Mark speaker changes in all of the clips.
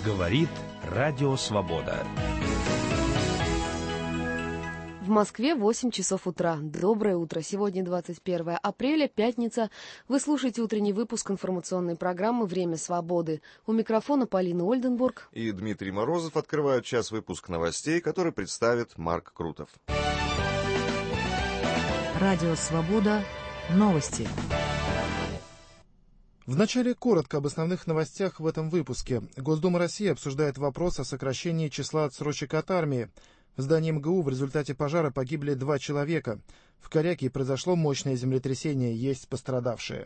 Speaker 1: Говорит Радио Свобода.
Speaker 2: В Москве 8 часов утра. Доброе утро. Сегодня 21 апреля, пятница. Вы слушаете утренний выпуск информационной программы «Время свободы». У микрофона Полина Ольденбург
Speaker 3: и Дмитрий Морозов открывают час выпуск новостей, который представит Марк Крутов.
Speaker 4: Радио Свобода. Новости.
Speaker 5: Вначале коротко об основных новостях в этом выпуске. Госдума России обсуждает вопрос о сокращении числа отсрочек от армии. В здании МГУ в результате пожара погибли 2 человека. В Коряке произошло мощное землетрясение, есть пострадавшие.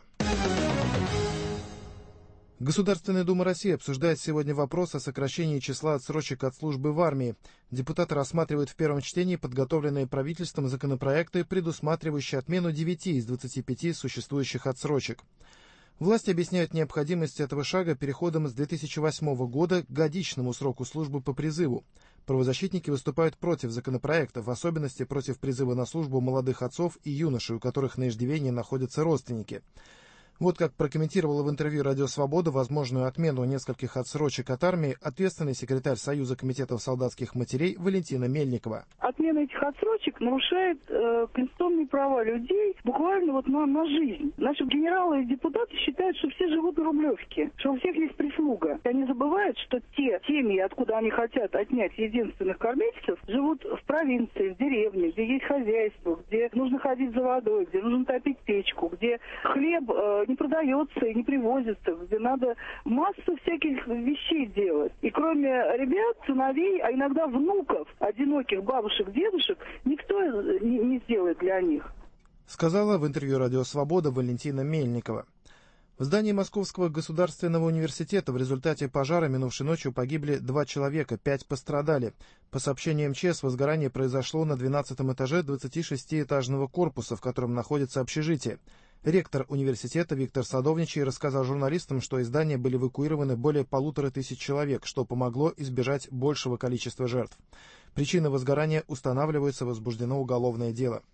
Speaker 5: Государственная Дума России обсуждает сегодня вопрос о сокращении числа отсрочек от службы в армии. Депутаты рассматривают в первом чтении подготовленные правительством законопроекты, предусматривающие отмену 9 из 25 существующих отсрочек. Власти объясняют необходимость этого шага переходом с 2008 года к годичному сроку службы по призыву. Правозащитники выступают против законопроекта, в особенности против призыва на службу молодых отцов и юношей, у которых на иждивении находятся родственники. Вот как прокомментировала в интервью «Радио Свобода» возможную отмену нескольких отсрочек от армии ответственный секретарь Союза комитетов солдатских матерей Валентина Мельникова.
Speaker 6: Отмена этих отсрочек нарушает конституционные права людей буквально на жизнь. Наши генералы и депутаты считают, что все живут на Рублевке, что у всех есть прислуга. Они забывают, что те семьи, откуда они хотят отнять единственных кормильцев, живут в провинции, в деревне, где есть хозяйство, где нужно ходить за водой, где нужно топить печку, где хлеб не продается и не привозится, где надо массу всяких вещей делать. И кроме ребят, сыновей, а иногда внуков, одиноких бабушек, дедушек, никто не сделает для них.
Speaker 5: Сказала в интервью «Радио Свобода» Валентина Мельникова. В здании Московского государственного университета в результате пожара минувшей ночью погибли 2 человека, 5 пострадали. По сообщению МЧС, возгорание произошло на 12-м этаже 26-этажного корпуса, в котором находится общежитие. Ректор университета Виктор Садовничий рассказал журналистам, что из здания были эвакуированы более 1500 человек, что помогло избежать большего количества жертв. Причины возгорания устанавливаются, возбуждено уголовное дело.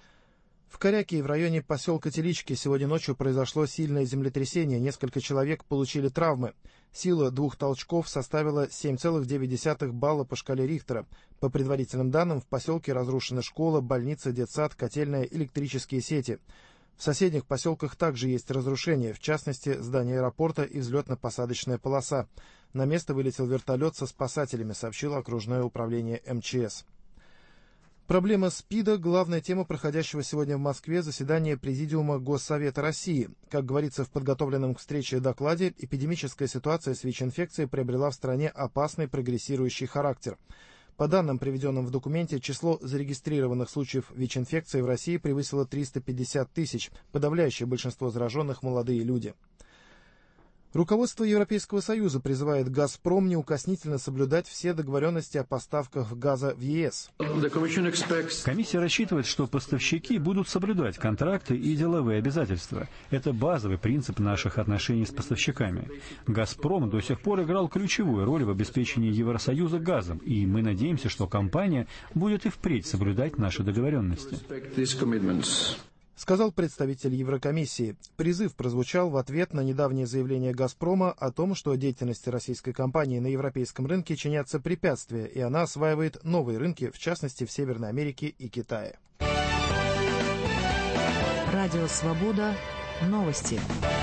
Speaker 5: В Коряке и в районе поселка Телички сегодня ночью произошло сильное землетрясение, несколько человек получили травмы. Сила 2 толчков составила 7,9 балла по шкале Рихтера. По предварительным данным, в поселке разрушена школа, больница, детсад, котельная, электрические сети. В соседних поселках также есть разрушения, в частности, здание аэропорта и взлетно-посадочная полоса. На место вылетел вертолет со спасателями, сообщило окружное управление МЧС. Проблема СПИДа – главная тема проходящего сегодня в Москве заседания Президиума Госсовета России. Как говорится в подготовленном к встрече докладе, эпидемическая ситуация с ВИЧ-инфекцией приобрела в стране опасный прогрессирующий характер. По данным, приведенным в документе, число зарегистрированных случаев ВИЧ-инфекции в России превысило 350 тысяч, подавляющее большинство зараженных – молодые люди. Руководство Европейского Союза призывает «Газпром» неукоснительно соблюдать все договоренности о поставках газа в ЕС.
Speaker 7: Комиссия рассчитывает, что поставщики будут соблюдать контракты и деловые обязательства. Это базовый принцип наших отношений с поставщиками. «Газпром» до сих пор играл ключевую роль в обеспечении Евросоюза газом, и мы надеемся, что компания будет и впредь соблюдать наши договоренности.
Speaker 5: Сказал представитель Еврокомиссии. Призыв прозвучал в ответ на недавнее заявление «Газпрома» о том, что деятельности российской компании на европейском рынке чинятся препятствия, и она осваивает новые рынки, в частности в Северной Америке и Китае.
Speaker 4: Радио Свобода. Новости.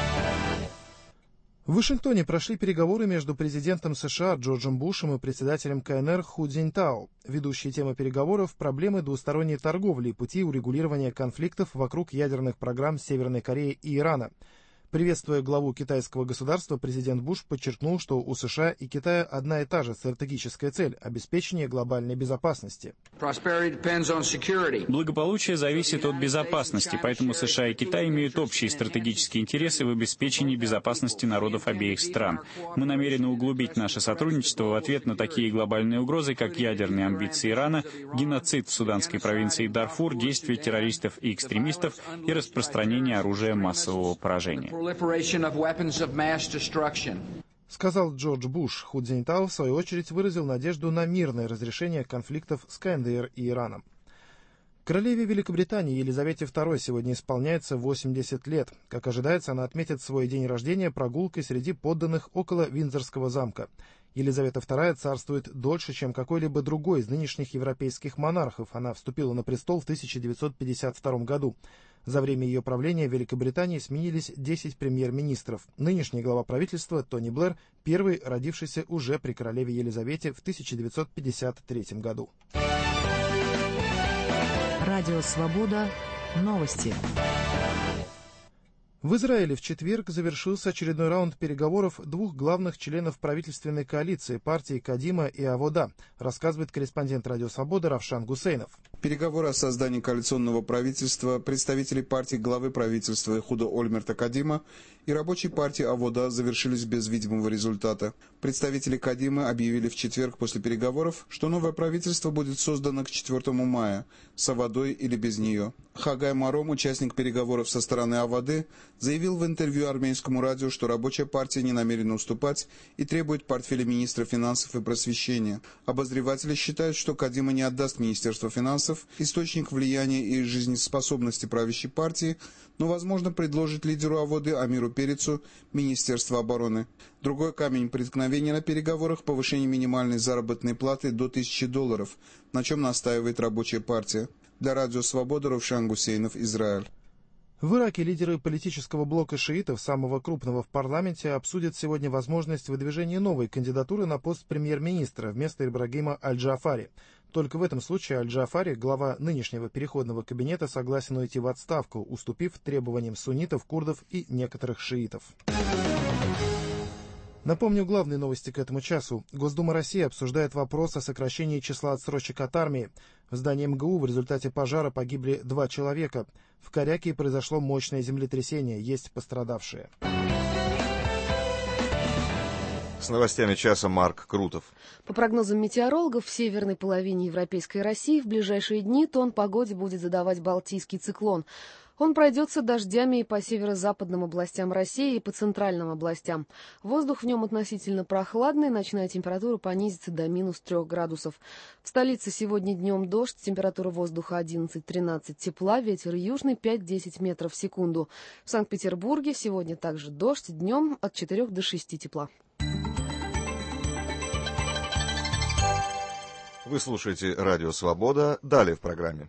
Speaker 5: В Вашингтоне прошли переговоры между президентом США Джорджем Бушем и председателем КНР Ху Цзиньтао. Ведущие темы переговоров – проблемы двусторонней торговли и пути урегулирования конфликтов вокруг ядерных программ Северной Кореи и Ирана. Приветствуя главу китайского государства, президент Буш подчеркнул, что у США и Китая одна и та же стратегическая цель – обеспечение глобальной безопасности.
Speaker 8: Благополучие зависит от безопасности, поэтому США и Китай имеют общие стратегические интересы в обеспечении безопасности народов обеих стран. Мы намерены углубить наше сотрудничество в ответ на такие глобальные угрозы, как ядерные амбиции Ирана, геноцид в суданской провинции Дарфур, действия террористов и экстремистов и распространение оружия массового поражения.
Speaker 5: Сказал Джордж Буш. Ху Цзиньтао, в свою очередь, выразил надежду на мирное разрешение конфликтов с КНДР и Ираном. Королеве Великобритании Елизавете II сегодня исполняется 80 лет. Как ожидается, она отметит свой день рождения прогулкой среди подданных около Виндзорского замка. Елизавета II царствует дольше, чем какой-либо другой из нынешних европейских монархов. Она вступила на престол в 1952 году. За время ее правления в Великобритании сменились 10 премьер-министров. Нынешний глава правительства Тони Блэр, первый, родившийся уже при королеве Елизавете в 1953 году.
Speaker 4: Радио «Свобода». Новости.
Speaker 5: В Израиле в четверг завершился очередной раунд переговоров двух главных членов правительственной коалиции партии Кадима и Авода, рассказывает корреспондент «Радио Свобода» Равшан Гусейнов.
Speaker 9: Переговоры о создании коалиционного правительства представителей партии главы правительства Эхуда Ольмерта Кадима и рабочей партии Авода завершились без видимого результата. Представители Кадима объявили в четверг после переговоров, что новое правительство будет создано к 4 мая, с Аводой или без нее. Хагай Маром, участник переговоров со стороны Аводы, заявил в интервью армянскому радио, что рабочая партия не намерена уступать и требует портфеля министра финансов и просвещения. Обозреватели считают, что Кадима не отдаст Министерство финансов, источник влияния и жизнеспособности правящей партии, но, возможно, предложит лидеру Аводы Амиру Перецу Министерство обороны. Другой камень преткновения на переговорах – повышение минимальной заработной платы до $1000, на чем настаивает рабочая партия. Для Радио Свобода Равшан Гусейнов, Израиль.
Speaker 5: В Ираке лидеры политического блока шиитов, самого крупного в парламенте, обсудят сегодня возможность выдвижения новой кандидатуры на пост премьер-министра вместо Ибрагима Аль-Джафари. Только в этом случае Аль-Джафари, глава нынешнего переходного кабинета, согласен уйти в отставку, уступив требованиям суннитов, курдов и некоторых шиитов. Напомню главные новости к этому часу. Госдума России обсуждает вопрос о сокращении числа отсрочек от армии. В здании МГУ в результате пожара погибли 2 человека. В Коряке произошло мощное землетрясение, есть пострадавшие.
Speaker 3: С новостями часа Марк Крутов.
Speaker 2: По прогнозам метеорологов, в северной половине Европейской России в ближайшие дни тон погоде будет задавать Балтийский циклон. Он пройдется дождями и по северо-западным областям России, и по центральным областям. Воздух в нем относительно прохладный, ночная температура понизится до -3 градусов. В столице сегодня днем дождь, температура воздуха 11-13 тепла, ветер южный 5-10 метров в секунду. В Санкт-Петербурге сегодня также дождь, днем от 4 до 6 тепла.
Speaker 3: Вы слушаете Радио Свобода. Далее в программе.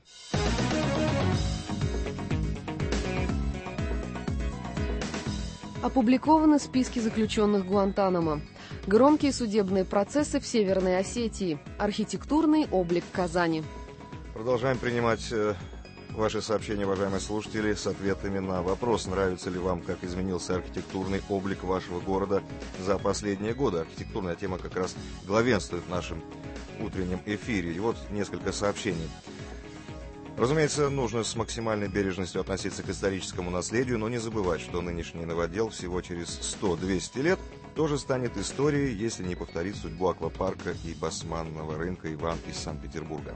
Speaker 2: Опубликованы списки заключенных Гуантанамо. Громкие судебные процессы в Северной Осетии. Архитектурный облик Казани.
Speaker 3: Продолжаем принимать ваши сообщения, уважаемые слушатели, с ответами на вопрос, нравится ли вам, как изменился архитектурный облик вашего города за последние годы. Архитектурная тема как раз главенствует в нашем утреннем эфире. И вот несколько сообщений. Разумеется, нужно с максимальной бережностью относиться к историческому наследию, но не забывать, что нынешний новодел всего через 100-200 лет тоже станет историей, если не повторит судьбу аквапарка и басманного рынка «Иван» из Санкт-Петербурга.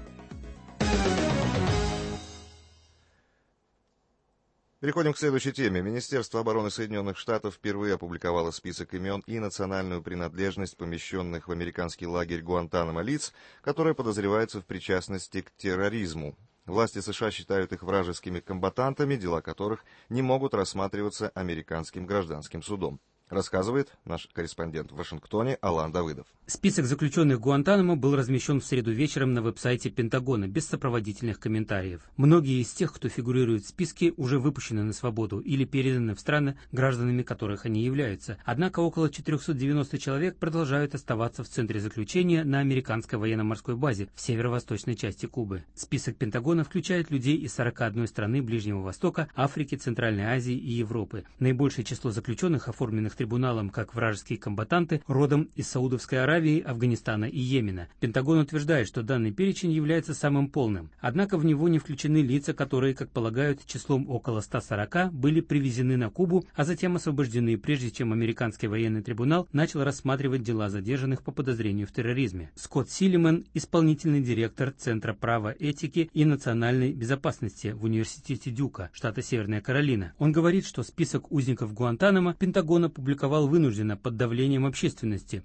Speaker 3: Переходим к следующей теме. Министерство обороны Соединенных Штатов впервые опубликовало список имен и национальную принадлежность помещенных в американский лагерь Гуантанамо лиц, которые подозреваются в причастности к терроризму. Власти США считают их вражескими комбатантами, дела которых не могут рассматриваться американским гражданским судом. Рассказывает наш корреспондент в Вашингтоне Алан Давыдов.
Speaker 10: Список заключенных Гуантанамо был размещен в среду вечером на веб-сайте Пентагона без сопроводительных комментариев. Многие из тех, кто фигурирует в списке, уже выпущены на свободу или переданы в страны, гражданами которых они являются. Однако около 490 человек продолжают оставаться в центре заключения на американской военно-морской базе в северо-восточной части Кубы. Список Пентагона включает людей из 41 страны Ближнего Востока, Африки, Центральной Азии и Европы. Наибольшее число заключенных, оформленных трибуналом как вражеские комбатанты, родом из Саудовской Аравии, Афганистана и Йемена. Пентагон утверждает, что данный перечень является самым полным. Однако в него не включены лица, которые, как полагают, числом около 140 были привезены на Кубу, а затем освобождены, прежде чем американский военный трибунал начал рассматривать дела задержанных по подозрению в терроризме. Скотт Силиман, исполнительный директор Центра права, этики и национальной безопасности в Университете Дюка, штата Северная Каролина. Он говорит, что список узников Гуантанамо Пентагон опубликовал вынужденно под давлением общественности.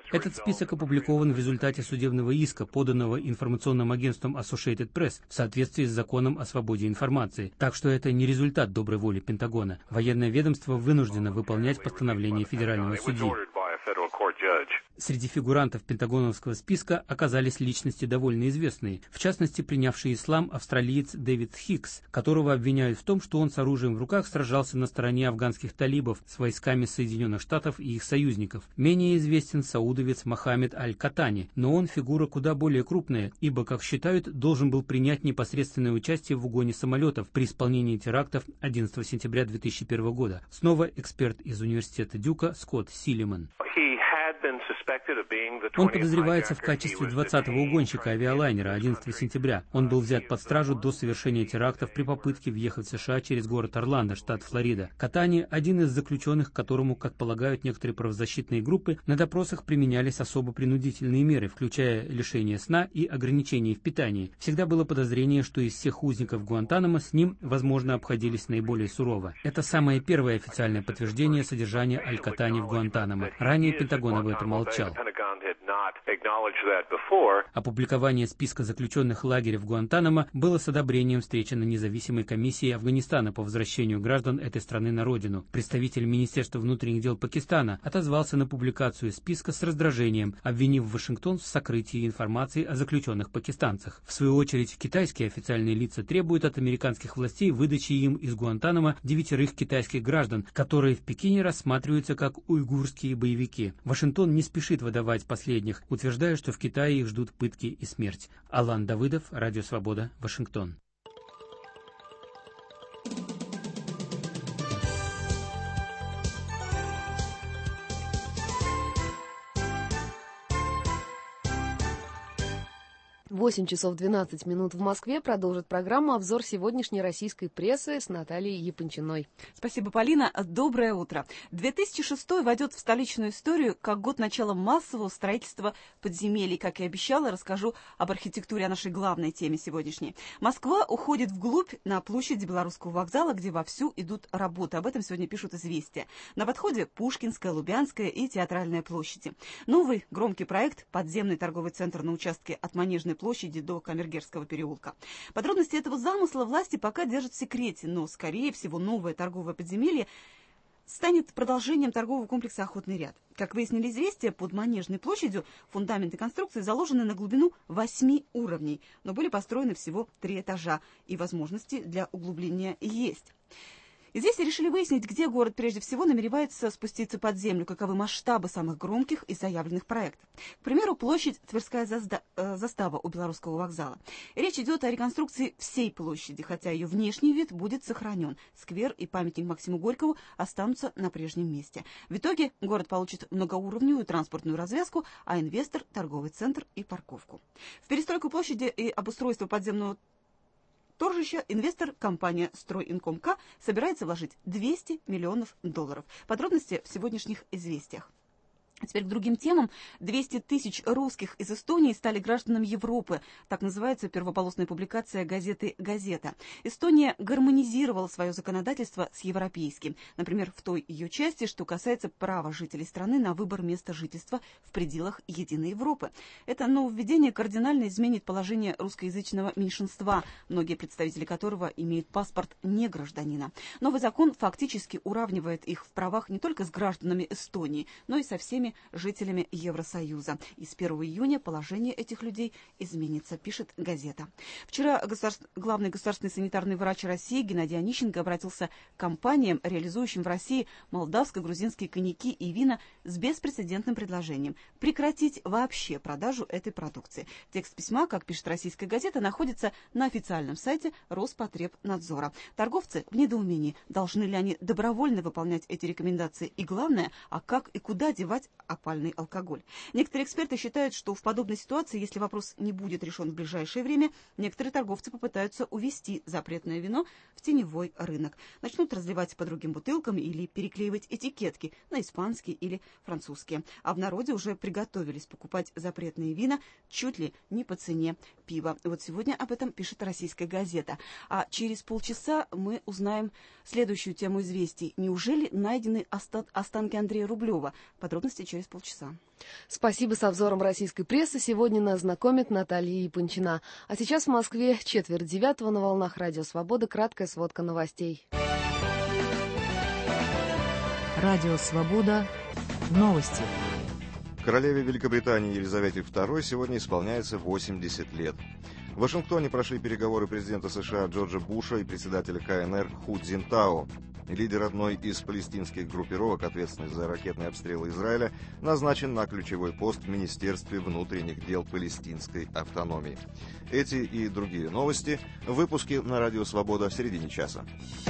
Speaker 10: Этот список опубликован в результате судебного иска, поданного информационным агентством Associated Press в соответствии с законом о свободе информации. Так что это не результат доброй воли Пентагона. Военное ведомство вынуждено выполнять постановление федерального судьи. Среди фигурантов пентагоновского списка оказались личности довольно известные, в частности, принявший ислам австралиец Дэвид Хикс, которого обвиняют в том, что он с оружием в руках сражался на стороне афганских талибов с войсками Соединенных Штатов и их союзников. Менее известен саудовец Мохаммед Аль-Катани, но он фигура куда более крупная, ибо, как считают, должен был принять непосредственное участие в угоне самолетов при исполнении терактов 11 сентября 2001 года. Снова эксперт из университета Дюка Скотт Силиман. Он подозревается в качестве 20-го угонщика авиалайнера 11 сентября. Он был взят под стражу до совершения терактов при попытке въехать в США через город Орландо, штат Флорида. Катани – один из заключенных, к которому, как полагают некоторые правозащитные группы, на допросах применялись особо принудительные меры, включая лишение сна и ограничения в питании. Всегда было подозрение, что из всех узников Гуантанамо с ним, возможно, обходились наиболее сурово. Это самое первое официальное подтверждение содержания Аль-Катани в Гуантанамо. Ранее Пентагон об этом молчал. Опубликование списка заключенных лагеря в Гуантанамо было с одобрением встречено независимой комиссией Афганистана по возвращению граждан этой страны на родину. Представитель Министерства внутренних дел Пакистана отозвался на публикацию списка с раздражением, обвинив Вашингтон в сокрытии информации о заключенных пакистанцах. В свою очередь, китайские официальные лица требуют от американских властей выдачи им из Гуантанамо 9 китайских граждан, которые в Пекине рассматриваются как уйгурские боевики. Вашингтон не спешит выдавать последних, утверждая, что в Китае их ждут пытки и смерть. Алан Давыдов, Радио Свобода, Вашингтон.
Speaker 2: Восемь часов 12 минут в Москве. Продолжит программу «Обзор сегодняшней российской прессы» с Натальей Япончиной.
Speaker 11: Спасибо, Полина. Доброе утро. 2006 войдет в столичную историю как год начала массового строительства подземелий. Как и обещала, расскажу об архитектуре, о нашей главной теме сегодняшней. Москва уходит вглубь на площади Белорусского вокзала, где вовсю идут работы. Об этом сегодня пишут «Известия». На подходе Пушкинская, Лубянская и Театральная площади. Новый громкий проект – подземный торговый центр на участке от Манежной площади до Камергерского переулка. Подробности этого замысла власти пока держат в секрете, но, скорее всего, новое торговое подземелье станет продолжением торгового комплекса «Охотный ряд». Как выяснили «Известия», под Манежной площадью фундаменты конструкции заложены на глубину 8 уровней, но были построены всего 3 этажа, и возможности для углубления есть. И здесь решили выяснить, где город прежде всего намеревается спуститься под землю, каковы масштабы самых громких и заявленных проектов. К примеру, площадь Тверская застава у Белорусского вокзала. Речь идет о реконструкции всей площади, хотя ее внешний вид будет сохранен. Сквер и памятник Максиму Горькому останутся на прежнем месте. В итоге город получит многоуровневую транспортную развязку, а инвестор – торговый центр и парковку. В перестройку площади и обустройство подземного торжища инвестор, компания «Стройинком.К» собирается вложить $200 миллионов. Подробности в сегодняшних «Известиях». Теперь к другим темам. 200 тысяч русских из Эстонии стали гражданами Европы. Так называется первополосная публикация газеты «Газета». Эстония гармонизировала свое законодательство с европейским. Например, в той ее части, что касается права жителей страны на выбор места жительства в пределах единой Европы. Это нововведение кардинально изменит положение русскоязычного меньшинства, многие представители которого имеют паспорт негражданина. Новый закон фактически уравнивает их в правах не только с гражданами Эстонии, но и со всеми жителями Евросоюза. И с 1 июня положение этих людей изменится, пишет газета. Вчера главный государственный санитарный врач России Геннадий Онищенко обратился к компаниям, реализующим в России молдавско-грузинские коньяки и вина, с беспрецедентным предложением прекратить вообще продажу этой продукции. Текст письма, как пишет российская газета, находится на официальном сайте Роспотребнадзора. Торговцы в недоумении, должны ли они добровольно выполнять эти рекомендации и, главное, а как и куда девать опальный алкоголь. Некоторые эксперты считают, что в подобной ситуации, если вопрос не будет решен в ближайшее время, некоторые торговцы попытаются увести запретное вино в теневой рынок. Начнут разливать по другим бутылкам или переклеивать этикетки на испанские или французские. А в народе уже приготовились покупать запретные вина чуть ли не по цене пива. Вот сегодня об этом пишет российская газета. А через полчаса мы узнаем следующую тему известий. Неужели найдены останки Андрея Рублева? Подробности через полчаса.
Speaker 2: Спасибо. С обзором российской прессы сегодня нас знакомит Наталья Япончина. А сейчас в Москве 8:45 на волнах Радио Свобода. Краткая сводка новостей.
Speaker 4: Радио Свобода. Новости.
Speaker 3: Королеве Великобритании Елизавете II сегодня исполняется 80 лет. В Вашингтоне прошли переговоры президента США Джорджа Буша и председателя КНР Ху Цзинтао. Лидер одной из палестинских группировок, ответственный за ракетные обстрелы Израиля, назначен на ключевой пост в Министерстве внутренних дел палестинской автономии. Эти и другие новости в выпуске на Радио Свобода в середине часа.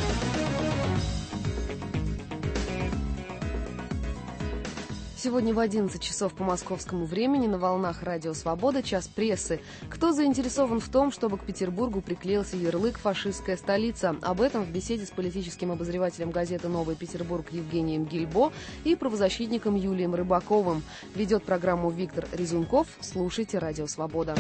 Speaker 2: Сегодня в 11 часов по московскому времени на волнах Радио Свобода час прессы. Кто заинтересован в том, чтобы к Петербургу приклеился ярлык «Фашистская столица»? Об этом в беседе с политическим обозревателем газеты «Новый Петербург» Евгением Гильбо и правозащитником Юлием Рыбаковым. Ведет программу Виктор Резунков. Слушайте Радио Свобода.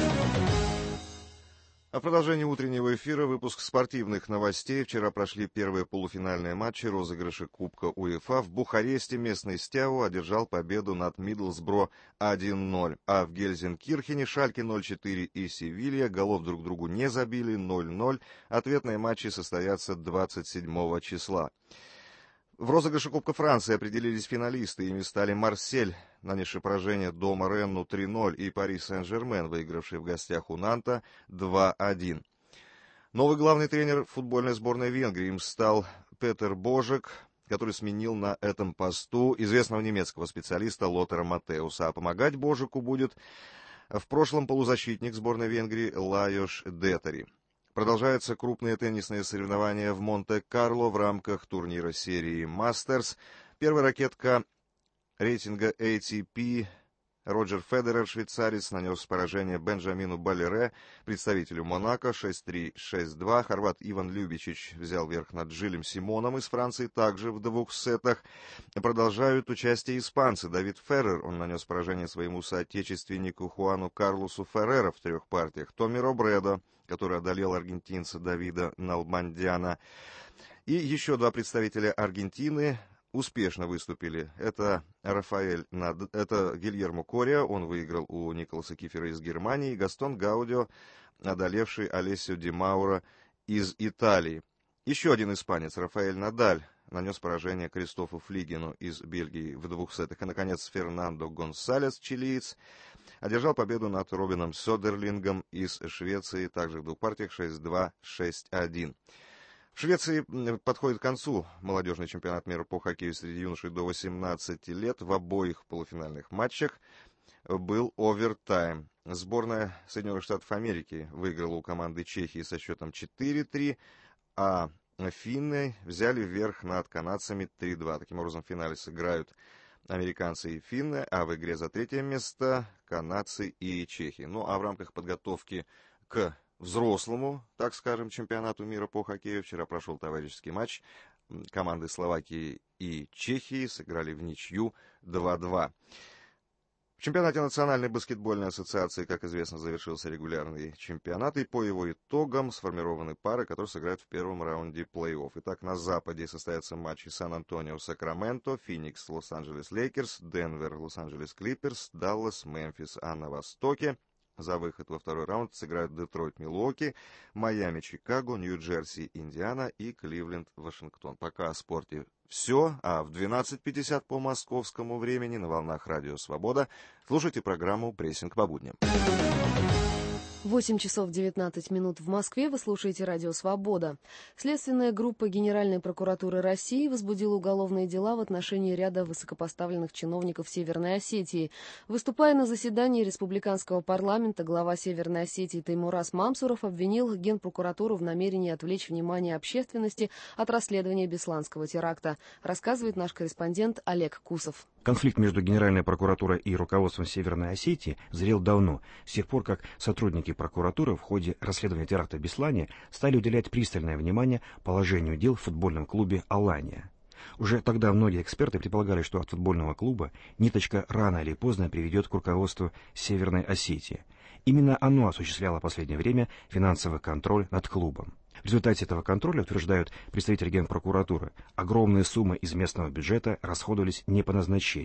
Speaker 3: А в продолжении утреннего эфира выпуск спортивных новостей. Вчера прошли первые полуфинальные матчи розыгрыша Кубка УЕФА. В Бухаресте местный Стяу одержал победу над Мидлсбро 1-0. А в Гельзенкирхене Шальке 0-4 и Севилья голов друг другу не забили 0-0. Ответные матчи состоятся 27 числа. В розыгрыше Кубка Франции определились финалисты. Ими стали Марсель, нанесший поражение дома Ренну 3-0, и Пари Сен-Жермен, выигравший в гостях у Нанта 2-1. Новый главный тренер футбольной сборной Венгрии им стал Петер Божек, который сменил на этом посту известного немецкого специалиста Лотера Матеуса. А помогать Божеку будет в прошлом полузащитник сборной Венгрии Лайош Детери. Продолжаются крупные теннисные соревнования в Монте-Карло в рамках турнира серии «Мастерс». Первая ракетка рейтинга ATP Роджер Федерер, швейцарец, нанес поражение Бенджамину Балере, представителю Монако, 6-3, 6-2. Хорват Иван Любичич взял верх над Джилем Симоном из Франции, также в 2 сетах. Продолжают участие испанцы. Давид Феррер, он нанес поражение своему соотечественнику Хуану Карлосу Феррера в 3 партиях. Томми Робредо, который одолел аргентинца Давида Налбандяна. И еще 2 представителя Аргентины успешно выступили. Это Гильермо Кориа, он выиграл у Николаса Кифера из Германии, и Гастон Гаудио, одолевший Алессио Ди Мауро из Италии. Еще один испанец, Рафаэль Надаль, нанес поражение Кристофу Флигену из Бельгии в 2 сетах. И, наконец, Фернандо Гонсалес, чилиец, одержал победу над Робином Сёдерлингом из Швеции, также в 2 партиях 6-2, 6-1. В Швеции подходит к концу молодежный чемпионат мира по хоккею среди юношей до 18 лет. В обоих полуфинальных матчах был овертайм. Сборная Соединенных Штатов Америки выиграла у команды Чехии со счетом 4-3, а финны взяли верх над канадцами 3-2. Таким образом, в финале сыграют американцы и финны, а в игре за 3-е место канадцы и чехи. Ну а в рамках подготовки к взрослому, так скажем, чемпионату мира по хоккею вчера прошел товарищеский матч. Команды Словакии и Чехии сыграли в ничью 2-2. В чемпионате Национальной баскетбольной ассоциации, как известно, завершился регулярный чемпионат, и по его итогам сформированы пары, которые сыграют в первом раунде плей-офф. Итак, на Западе состоятся матчи Сан-Антонио-Сакраменто, Феникс-Лос-Анджелес Лейкерс, Денвер-Лос-Анджелес Клиперс, Даллас-Мемфис, а на Востоке за выход во 2-й раунд сыграют Детройт-Милуоки, Майами-Чикаго, Нью-Джерси, Индиана и Кливленд-Вашингтон. Пока о спорте все, а в 12:50 по московскому времени на волнах Радио Свобода слушайте программу «Прессинг по будням».
Speaker 2: 8 часов 19 минут в Москве. Вы слушаете Радио Свобода. Следственная группа Генеральной прокуратуры России возбудила уголовные дела в отношении ряда высокопоставленных чиновников Северной Осетии. Выступая на заседании республиканского парламента, глава Северной Осетии Теймураз Мамсуров обвинил Генпрокуратуру в намерении отвлечь внимание общественности от расследования Бесланского теракта, рассказывает наш корреспондент Олег Кусов.
Speaker 12: Конфликт между Генеральной прокуратурой и руководством Северной Осетии зрел давно, с тех пор, как сотрудники прокуратуры в ходе расследования теракта в Беслане стали уделять пристальное внимание положению дел в футбольном клубе «Алания». Уже тогда многие эксперты предполагали, что от футбольного клуба ниточка рано или поздно приведет к руководству Северной Осетии. Именно оно осуществляло в последнее время финансовый контроль над клубом. В результате этого контроля, утверждают представители Генпрокуратуры, огромные суммы из местного бюджета расходовались не по назначению.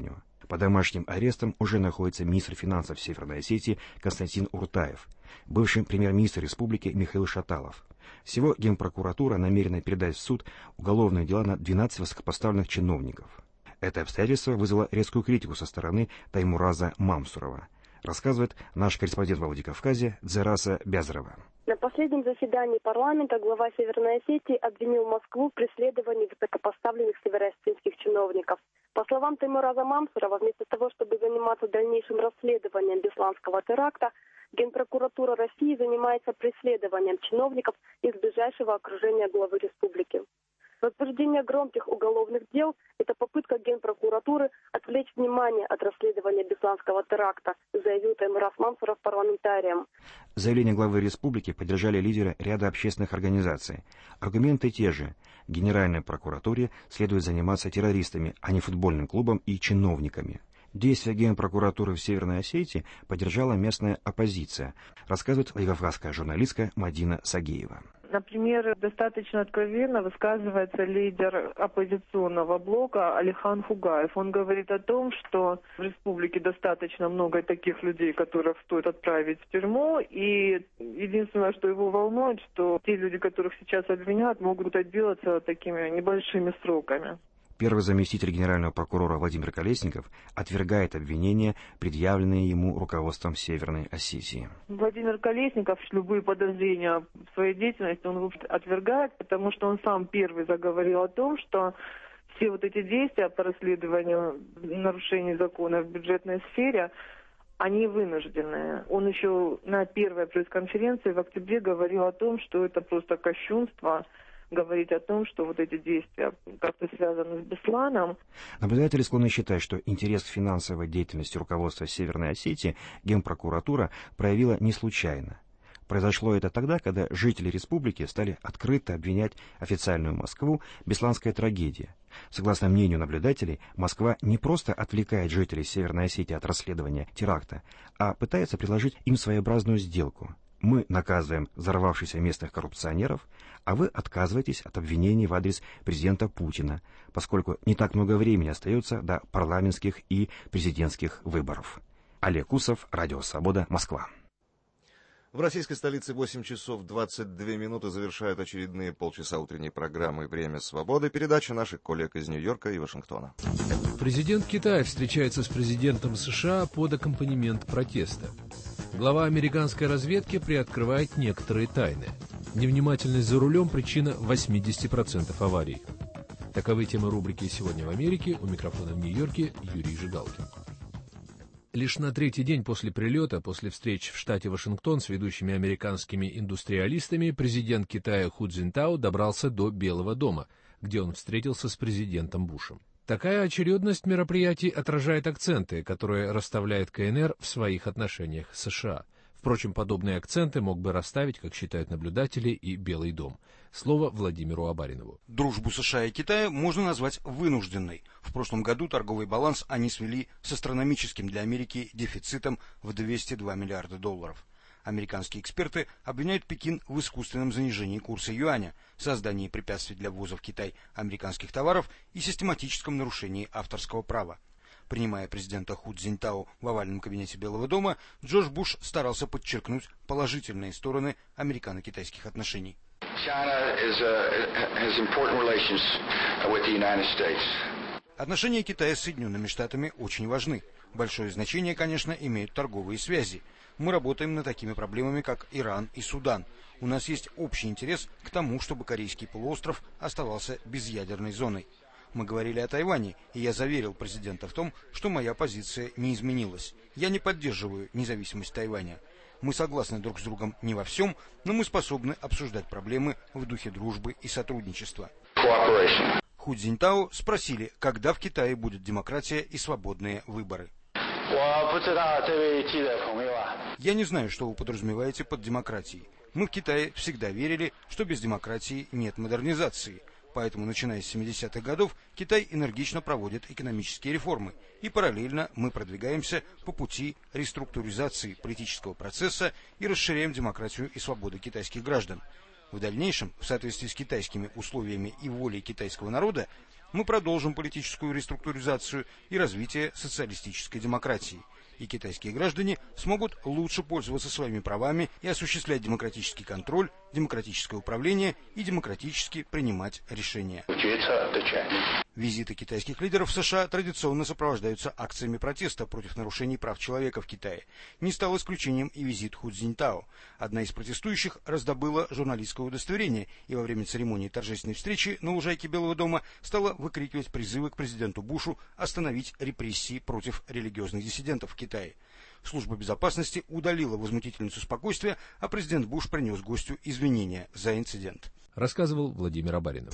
Speaker 12: Под домашним арестом уже находится министр финансов Северной Осетии Константин Уртаев, бывший премьер-министр республики Михаил Шаталов. Всего Генпрокуратура намерена передать в суд уголовные дела на 12 высокопоставленных чиновников. Это обстоятельство вызвало резкую критику со стороны Таймураза Мамсурова, рассказывает наш корреспондент во Владикавказе Дзераса Бязарова.
Speaker 13: На последнем заседании парламента глава Северной Осетии обвинил Москву в преследовании высокопоставленных североосетинских чиновников. По словам Таймураза Мамсурова, вместо того, чтобы заниматься дальнейшим расследованием бесланского теракта, Генпрокуратура России занимается преследованием чиновников из ближайшего окружения главы республики. Возбуждение громких уголовных дел – это попытка Генпрокуратуры отвлечь внимание от расследования бесланского теракта, заявил Таймураз Мамсуров парламентариям.
Speaker 12: Заявление главы республики поддержали лидеры ряда общественных организаций. Аргументы те же. Генеральной прокуратуре следует заниматься террористами, а не футбольным клубом и чиновниками. Действия Генпрокуратуры в Северной Осетии поддержала местная оппозиция, рассказывает владикавказская журналистка Мадина Сагеева.
Speaker 14: Например, достаточно откровенно высказывается лидер оппозиционного блока Алихан Хугаев. Он говорит о том, что в республике достаточно много таких людей, которых стоит отправить в тюрьму. И единственное, что его волнует, что те люди, которых сейчас обвиняют, могут отделаться такими небольшими сроками.
Speaker 12: Первый заместитель генерального прокурора Владимир Колесников отвергает обвинения, предъявленные ему руководством Северной Осетии.
Speaker 14: Владимир Колесников любые подозрения в своей деятельности он отвергает, потому что он сам первый заговорил о том, что все вот эти действия по расследованию нарушений закона в бюджетной сфере, они вынужденные. Он еще на первой пресс-конференции в октябре говорил о том, что это просто кощунство, говорить о том, что вот эти действия как-то связаны с Бесланом.
Speaker 12: Наблюдатели склонны считать, что интерес к финансовой деятельности руководства Северной Осетии Генпрокуратура проявила не случайно. Произошло это тогда, когда жители республики стали открыто обвинять официальную Москву в бесланской трагедии. Согласно мнению наблюдателей, Москва не просто отвлекает жителей Северной Осетии от расследования теракта, а пытается предложить им своеобразную сделку. Мы наказываем взорвавшихся местных коррупционеров, а вы отказываетесь от обвинений в адрес президента Путина, поскольку не так много времени остается до парламентских и президентских выборов. Олег Усов, Радио Свобода, Москва.
Speaker 3: В российской столице 8 часов 22 минуты завершают очередные полчаса утренней программы «Время свободы». Передача наших коллег из Нью-Йорка и Вашингтона.
Speaker 15: Президент Китая встречается с президентом США под аккомпанемент протеста. Глава американской разведки приоткрывает некоторые тайны. Невнимательность за рулем – причина 80% аварий. Таковы темы рубрики «Сегодня в Америке». У микрофона в Нью-Йорке Юрий Жигалкин. Лишь на третий день после прилета, после встреч в штате Вашингтон с ведущими американскими индустриалистами, президент Китая Ху Цзиньтао добрался до Белого дома, где он встретился с президентом Бушем. Такая очередность мероприятий отражает акценты, которые расставляет КНР в своих отношениях с США. Впрочем, подобные акценты мог бы расставить, как считают наблюдатели, и Белый дом. Слово Владимиру Абаринову.
Speaker 16: Дружбу США и Китая можно назвать вынужденной. В прошлом году торговый баланс они свели с астрономическим для Америки дефицитом в $202 миллиарда. Американские эксперты обвиняют Пекин в искусственном занижении курса юаня, создании препятствий для ввоза в Китай американских товаров и систематическом нарушении авторского права. Принимая президента Ху Цзиньтао в овальном кабинете Белого дома, Джордж Буш старался подчеркнуть положительные стороны американо-китайских отношений. Отношения Китая с Соединенными Штатами очень важны. Большое значение, конечно, имеют торговые связи. Мы работаем над такими проблемами, как Иран и Судан. У нас есть общий интерес к тому, чтобы Корейский полуостров оставался безъядерной зоной. Мы говорили о Тайване, и я заверил президента в том, что моя позиция не изменилась. Я не поддерживаю независимость Тайваня. Мы согласны друг с другом не во всем, но мы способны обсуждать проблемы в духе дружбы и сотрудничества. Ху Цзиньтао спросили, когда в Китае будет демократия и свободные выборы. Я не знаю, что вы подразумеваете под демократией. Мы в Китае всегда верили, что без демократии нет модернизации. Поэтому, начиная с 70-х годов, Китай энергично проводит экономические реформы, и параллельно мы продвигаемся по пути реструктуризации политического процесса и расширяем демократию и свободы китайских граждан. В дальнейшем, в соответствии с китайскими условиями и волей китайского народа, Мы продолжим политическую реструктуризацию и развитие социалистической демократии. И китайские граждане смогут лучше пользоваться своими правами и осуществлять демократический контроль, демократическое управление и демократически принимать решения. Визиты китайских лидеров в США традиционно сопровождаются акциями протеста против нарушений прав человека в Китае. Не стал исключением и визит Ху Цзиньтао. Одна из протестующих раздобыла журналистское удостоверение и во время церемонии торжественной встречи на лужайке Белого дома стала выкрикивать призывы к президенту Бушу остановить репрессии против религиозных диссидентов в Китае. Служба безопасности удалила возмутительницу спокойствия, а президент Буш принес гостю извинения за инцидент.
Speaker 15: Рассказывал Владимир Абаринов.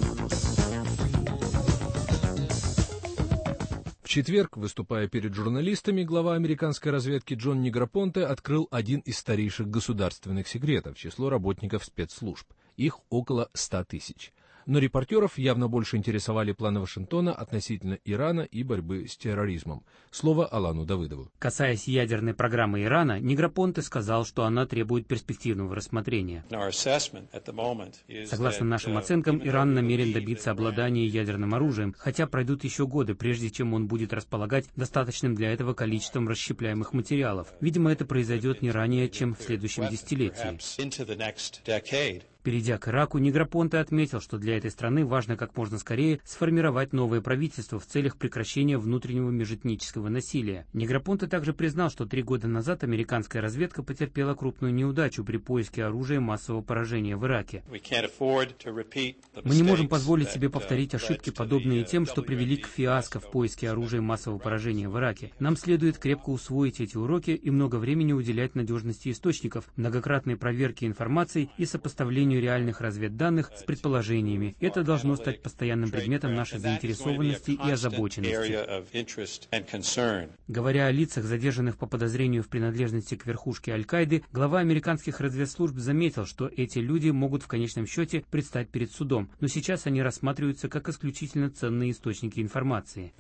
Speaker 15: В четверг, выступая перед журналистами, глава американской разведки Джон Негропонте открыл один из старейших государственных секретов – число работников спецслужб. Их около 100 тысяч. Но репортеров явно больше интересовали планы Вашингтона относительно Ирана и борьбы с терроризмом. Слово Алану Давыдову.
Speaker 10: Касаясь ядерной программы Ирана, Негропонте сказал, что она требует перспективного рассмотрения. Согласно нашим оценкам, Иран намерен добиться обладания ядерным оружием, хотя пройдут еще годы, прежде чем он будет располагать достаточным для этого количеством расщепляемых материалов. Видимо, это произойдет не ранее, чем в следующем десятилетии. Перейдя к Ираку, Негропонте отметил, что для этой страны важно как можно скорее сформировать новое правительство в целях прекращения внутреннего межэтнического насилия. Негропонте также признал, что 3 года назад американская разведка потерпела крупную неудачу при поиске оружия массового поражения в Ираке. Мы не можем позволить себе повторить ошибки, подобные тем, что привели к фиаско в поиске оружия массового поражения в Ираке. Нам следует крепко усвоить эти уроки и много времени уделять надежности источников, многократной проверке информации и сопоставлению реальных разведданных с предположениями. Это должно стать постоянным предметом нашей заинтересованности и озабоченности. Говоря о лицах, задержанных по подозрению в принадлежности к верхушке Аль-Каиды, глава американских разведслужб заметил, что эти люди могут в конечном счете предстать перед судом, но сейчас они рассматриваются как исключительно ценные источники информации.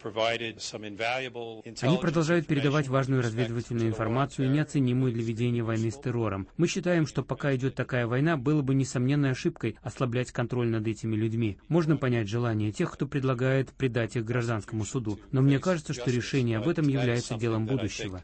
Speaker 10: Они продолжают передавать важную разведывательную информацию, неоценимую для ведения войны с террором. Мы считаем, что пока идет такая война, было бы несомненной ошибкой ослаблять контроль над этими людьми. Можно понять желание тех, кто предлагает предать их гражданскому суду, но мне кажется, что решение об этом является делом будущего.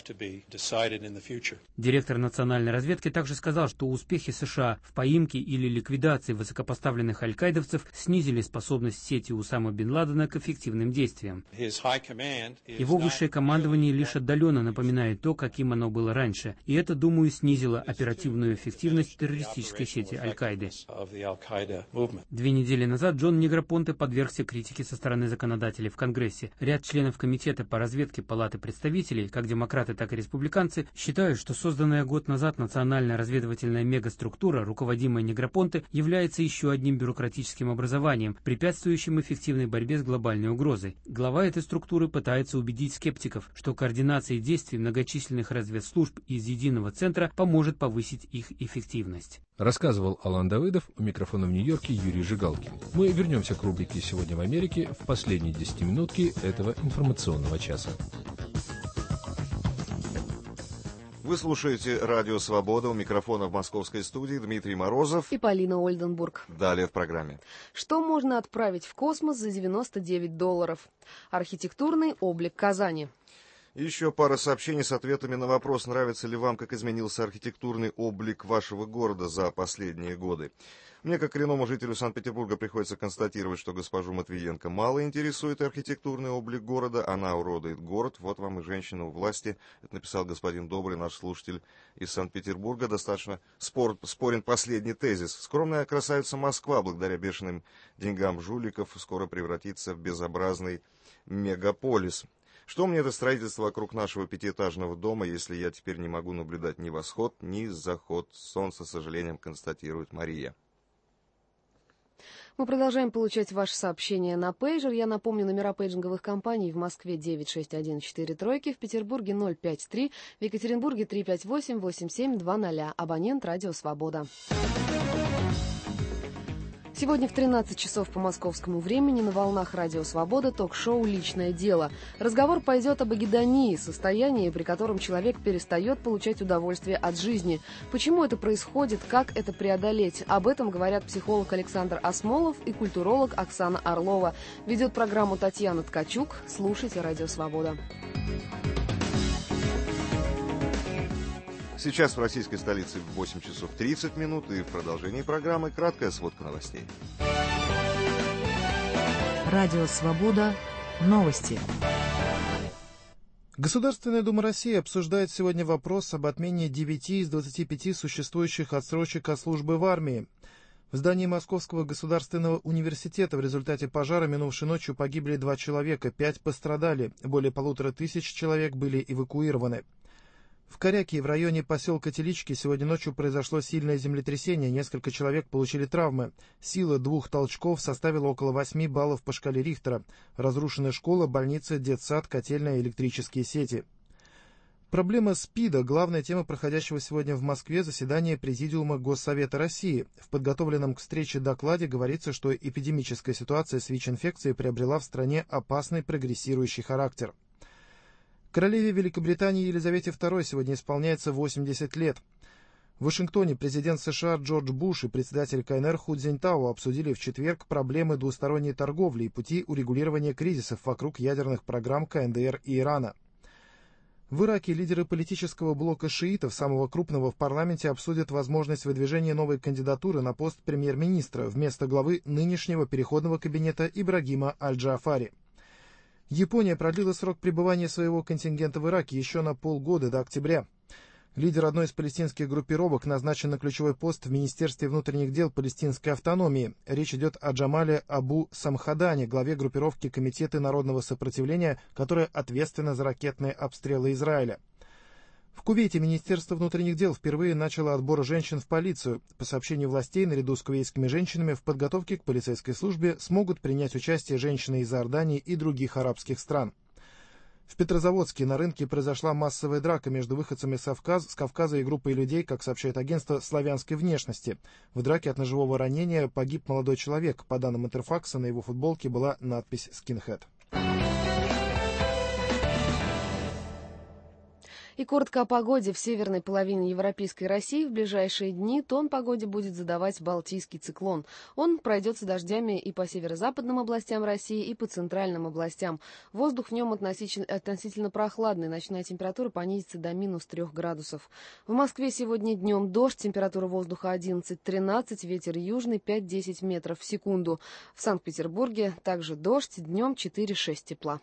Speaker 10: Директор национальной разведки также сказал, что успехи США в поимке или ликвидации высокопоставленных аль-каидовцев снизили способность сети Усама бен Ладена к эффективным действиям. Его высшее командование лишь отдаленно напоминает то, каким оно было раньше, и это, думаю, снизило оперативную эффективность террористической сети Аль-Каиды. 2 недели назад Джон Негропонте подвергся критике со стороны законодателей в Конгрессе. Ряд членов Комитета по разведке Палаты представителей, как демократы, так и республиканцы, считают, что созданная год назад национальная разведывательная мегаструктура, руководимая Негропонте, является еще одним бюрократическим образованием, препятствующим эффективной борьбе с глобальной угрозой. Глава этой структуры пытается убедить скептиков, что координация действий многочисленных разведслужб из единого центра поможет повысить их эффективность.
Speaker 15: Рассказывал Алан Давыдов, у микрофона в Нью-Йорке Юрий Жигалкин. Мы вернемся к рубрике «Сегодня в Америке» в последние 10 минутки этого информационного часа.
Speaker 3: Вы слушаете «Радио Свобода», у микрофона в московской студии Дмитрий Морозов
Speaker 2: и Полина Ольденбург.
Speaker 3: Далее в программе.
Speaker 2: Что можно отправить в космос за $99? Архитектурный облик Казани.
Speaker 3: Еще пара сообщений с ответами на вопрос, нравится ли вам, как изменился архитектурный облик вашего города за последние годы. Мне, как коренному жителю Санкт-Петербурга, приходится констатировать, что госпожу Матвиенко мало интересует архитектурный облик города, она уродует город. Вот вам и женщина у власти. Это написал господин Добрый, наш слушатель из Санкт-Петербурга. Достаточно спорен последний тезис. Скромная красавица Москва, благодаря бешеным деньгам жуликов, скоро превратится в безобразный мегаполис. Что мне это строительство вокруг нашего 5-этажного дома, если я теперь не могу наблюдать ни восход, ни заход солнца, с сожалением констатирует Мария.
Speaker 2: Мы продолжаем получать ваши сообщения на пейджер. Я напомню, номера пейджинговых компаний: в Москве 96143, в Петербурге 053, в Екатеринбурге 358-8720. Абонент «Радио Свобода». Сегодня в 13 часов по московскому времени на волнах Радио Свобода ток-шоу «Личное дело». Разговор пойдет об агидонии, состоянии, при котором человек перестает получать удовольствие от жизни. Почему это происходит, как это преодолеть? Об этом говорят психолог Александр Осмолов и культуролог Оксана Орлова. Ведет программу Татьяна Ткачук. Слушайте Радио Свобода.
Speaker 3: Сейчас в российской столице 8 часов 30 минут, и в продолжении программы краткая сводка новостей.
Speaker 4: Радио Свобода. Новости.
Speaker 5: Государственная Дума России обсуждает сегодня вопрос об отмене 9 из 25 существующих отсрочек от службы в армии. В здании Московского государственного университета в результате пожара минувшей ночью погибли 2 человека, 5 пострадали, более 1500 человек были эвакуированы. В Коряке в районе поселка Телички сегодня ночью произошло сильное землетрясение, несколько человек получили травмы. Сила 2 толчков составила около 8 баллов по шкале Рихтера. Разрушены школа, больница, детсад, котельная, электрические сети. Проблема СПИДа – главная тема проходящего сегодня в Москве заседания Президиума Госсовета России. В подготовленном к встрече докладе говорится, что эпидемическая ситуация с ВИЧ-инфекцией приобрела в стране опасный прогрессирующий характер. Королеве Великобритании Елизавете II сегодня исполняется 80 лет. В Вашингтоне президент США Джордж Буш и председатель КНР Ху Цзиньтао обсудили в четверг проблемы двусторонней торговли и пути урегулирования кризисов вокруг ядерных программ КНДР и Ирана. В Ираке лидеры политического блока шиитов, самого крупного в парламенте, обсудят возможность выдвижения новой кандидатуры на пост премьер-министра вместо главы нынешнего переходного кабинета Ибрагима Аль-Джаафари. Япония продлила срок пребывания своего контингента в Ираке еще на полгода, до октября. Лидер одной из палестинских группировок назначен на ключевой пост в Министерстве внутренних дел палестинской автономии. Речь идет о Джамале Абу Самхадане, главе группировки Комитета народного сопротивления, которая ответственна за ракетные обстрелы Израиля. В Кувейте Министерство внутренних дел впервые начало отбор женщин в полицию. По сообщению властей, наряду с кувейтскими женщинами в подготовке к полицейской службе смогут принять участие женщины из Иордании и других арабских стран. В Петрозаводске на рынке произошла массовая драка между выходцами с Кавказа и группой людей, как сообщает агентство, славянской внешности. В драке от ножевого ранения погиб молодой человек. По данным Интерфакса, на его футболке была надпись «Скинхед».
Speaker 2: И коротко о погоде. В северной половине европейской России в ближайшие дни тон погоде будет задавать Балтийский циклон. Он пройдется дождями и по северо-западным областям России, и по центральным областям. Воздух в нем относительно прохладный. Ночная температура понизится до -3 градусов. В Москве сегодня днем дождь, температура воздуха 11-13, ветер южный 5-10 метров в секунду. В Санкт-Петербурге также дождь, днем 4-6 тепла.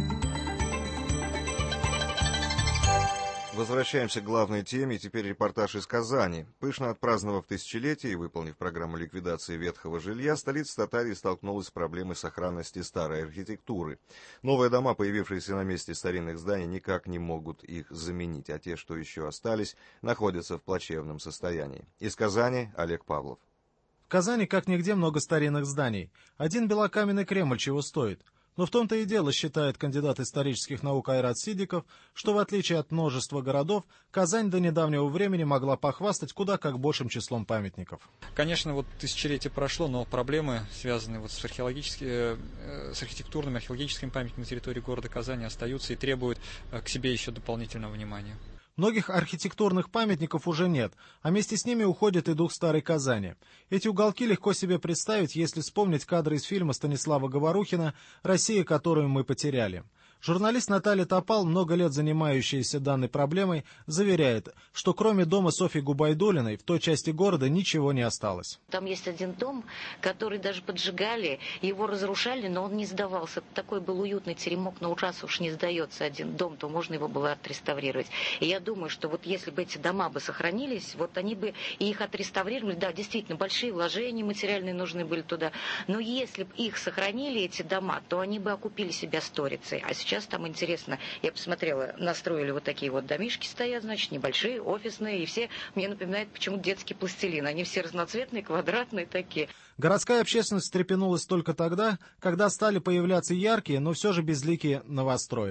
Speaker 3: Возвращаемся к главной теме. Теперь репортаж из Казани. Пышно отпраздновав тысячелетие и выполнив программу ликвидации ветхого жилья, столица Татарии столкнулась с проблемой сохранности старой архитектуры. Новые дома, появившиеся на месте старинных зданий, никак не могут их заменить, а те, что еще остались, находятся в плачевном состоянии. Из Казани Олег Павлов.
Speaker 17: В Казани как нигде много старинных зданий. Один белокаменный Кремль чего стоит. Но в том-то и дело, считает кандидат исторических наук Айрат Сидиков, что в отличие от множества городов, Казань до недавнего времени могла похвастать куда как большим числом памятников.
Speaker 18: Конечно, вот тысячелетие прошло, но проблемы, связанные вот с архитектурными, археологическими памятниками на территории города Казани, остаются и требуют к себе еще дополнительного внимания.
Speaker 17: Многих архитектурных памятников уже нет, а вместе с ними уходит и дух старой Казани. Эти уголки легко себе представить, если вспомнить кадры из фильма Станислава Говорухина «Россия, которую мы потеряли». Журналист Наталья Топал, много лет занимающаяся данной проблемой, заверяет, что кроме дома Софьи Губайдуллиной в той части города ничего не осталось.
Speaker 19: Там есть один дом, который даже поджигали, его разрушали, но он не сдавался. Такой был уютный теремок, но ужас уж не сдается один дом, то можно его было отреставрировать. И я думаю, что вот если бы эти дома бы сохранились, вот они бы и их отреставрировали. Да, действительно, большие вложения материальные нужны были туда. Но если бы их сохранили, эти дома, то они бы окупили себя сторицей. А сейчас там интересно, я посмотрела, настроили вот такие вот домишки стоят, значит, небольшие, офисные, и все мне напоминают почему-то детский пластилин. Они все разноцветные, квадратные такие.
Speaker 17: Городская общественность встрепенулась только тогда, когда стали появляться яркие, но все же безликие новострои.
Speaker 19: А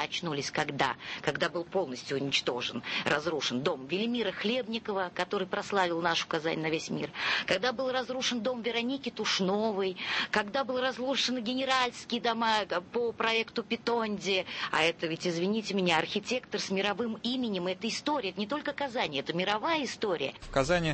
Speaker 19: очнулись когда? Когда был полностью уничтожен, разрушен дом Велимира Хлебникова, который прославил нашу Казань на весь мир. Когда был разрушен дом Вероники Тушновой. Когда был разрушен генеральские дома по проекту Питонди. А это ведь, извините меня, архитектор с мировым именем. Это история, это не только Казань, это мировая история.
Speaker 18: В Казани,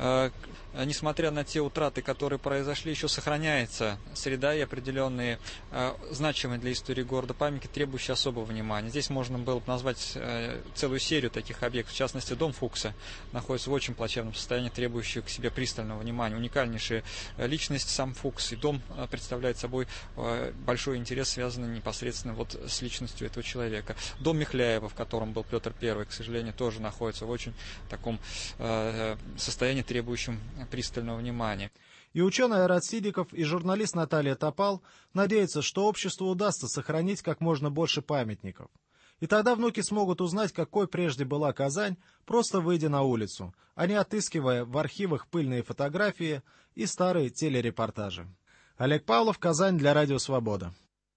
Speaker 18: несмотря на те утраты, которые произошли, еще сохраняется среда и определенные значимые для истории города памятники, требующие особого внимания. Здесь можно было бы назвать целую серию таких объектов. В частности, дом Фукса находится в очень плачевном состоянии, требующий к себе пристального внимания. Уникальнейшая личность сам Фукс. И дом представляет собой большой интерес, связанный непосредственно вот с личностью этого человека. Дом Михляева, в котором был Петр I, к сожалению, тоже находится в очень таком состоянии, требующем пристального внимания.
Speaker 17: И ученый Айрат Сидиков, и журналист Наталья Топал надеются, что обществу удастся сохранить как можно больше памятников. И тогда внуки смогут узнать, какой прежде была Казань, просто выйдя на улицу, а не отыскивая в архивах пыльные фотографии и старые телерепортажи. Олег Павлов, Казань, для Радио Свобода.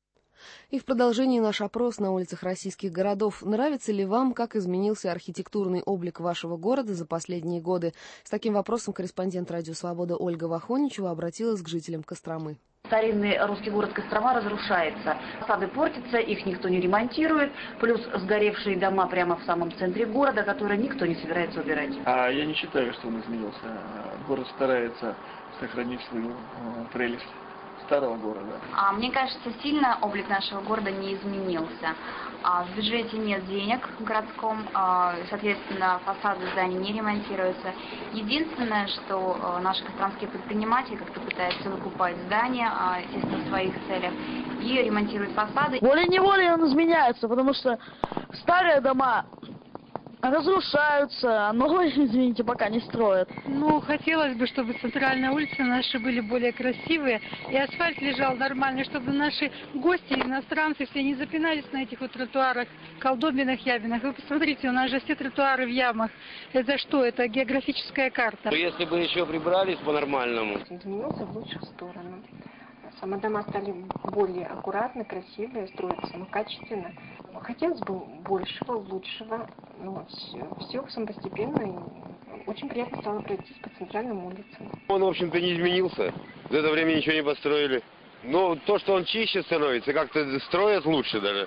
Speaker 2: И в продолжении наш опрос на улицах российских городов. Нравится ли вам, как изменился архитектурный облик вашего города за последние годы? С таким вопросом корреспондент Радио Свобода Ольга Вахоничева обратилась к жителям Костромы.
Speaker 20: Старинный русский город Кострома разрушается. Фасады портятся, их никто не ремонтирует. Плюс сгоревшие дома прямо в самом центре города, которые никто не собирается убирать.
Speaker 21: Я не считаю, что он изменился. Город старается сохранить свою прелесть старого города.
Speaker 22: Мне кажется, сильно облик нашего города не изменился. В бюджете нет денег в городском, соответственно, фасады зданий не ремонтируются. Единственное, что наши костромские предприниматели как-то пытаются выкупать здания, естественно, в своих целях, и ремонтируют фасады.
Speaker 23: Волей-неволей он изменяется, потому что старые дома разрушаются, а новые, извините, пока не строят.
Speaker 24: Хотелось бы, чтобы центральные улицы наши были более красивые, и асфальт лежал нормальный, чтобы наши гости, иностранцы, все не запинались на этих вот тротуарах, колдобинах, ябинах. Вы посмотрите, у нас же все тротуары в ямах. Это что? Это географическая карта.
Speaker 25: Если бы еще прибрались по-нормальному.
Speaker 26: Изменился в лучшую сторону. Сами дома стали более аккуратно, красивые, строятся качественно. Хотелось бы большего, лучшего, но все постепенно. И очень приятно стало пройтись по центральным улицам.
Speaker 25: Он, в общем-то, не изменился. За это время ничего не построили. Но то, что он чище становится, как-то строят лучше даже.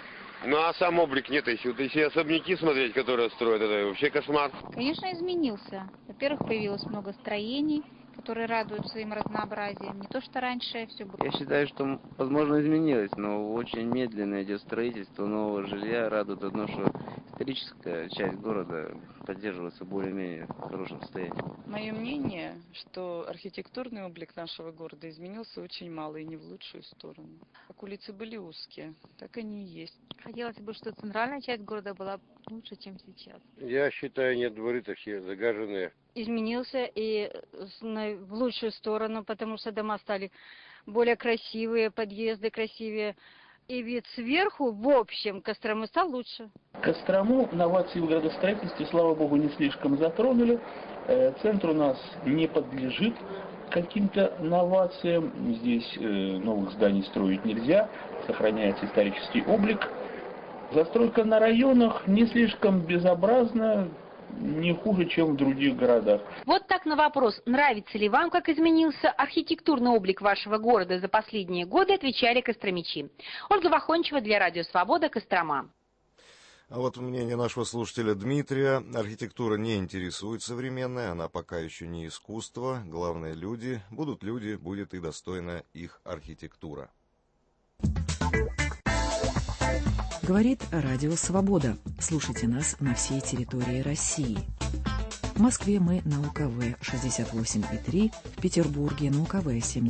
Speaker 25: А сам облик нет. Если особняки смотреть, которые строят, это вообще кошмар.
Speaker 27: Конечно, изменился. Во-первых, появилось много строений, которые радуют своим разнообразием. Не то, что раньше все было.
Speaker 28: Я считаю, что, возможно, изменилось, но очень медленно идет строительство нового жилья. Радует одно, что историческая часть города поддерживается более-менее в хорошем состоянии.
Speaker 29: Мое мнение, что архитектурный облик нашего города изменился очень мало и не в лучшую сторону. Как улицы были узкие, так они и есть.
Speaker 27: Хотелось бы, чтобы центральная часть города была лучше, чем сейчас.
Speaker 25: Я считаю, нет, дворы такие загаженные.
Speaker 27: Изменился и в лучшую сторону, потому что дома стали более красивые, подъезды красивее. И вид сверху, в общем, Костромы стал лучше.
Speaker 21: Кострому новации в градостроительстве, слава богу, не слишком затронули. Центр у нас не подлежит каким-то новациям. Здесь новых зданий строить нельзя, сохраняется исторический облик. Застройка на районах не слишком безобразна, не хуже, чем в других городах.
Speaker 30: Вот так на вопрос, нравится ли вам, как изменился архитектурный облик вашего города за последние годы, отвечали костромичи. Ольга Вахончева для Радио Свобода, Кострома.
Speaker 3: А вот мнение нашего слушателя Дмитрия. Архитектура не интересует современная, она пока еще не искусство. Главное, люди. Будут люди, будет и достойная их архитектура.
Speaker 4: Говорит Радио Свобода. Слушайте нас на всей территории России. В Москве мы на УКВ 68,3, в Петербурге на УКВ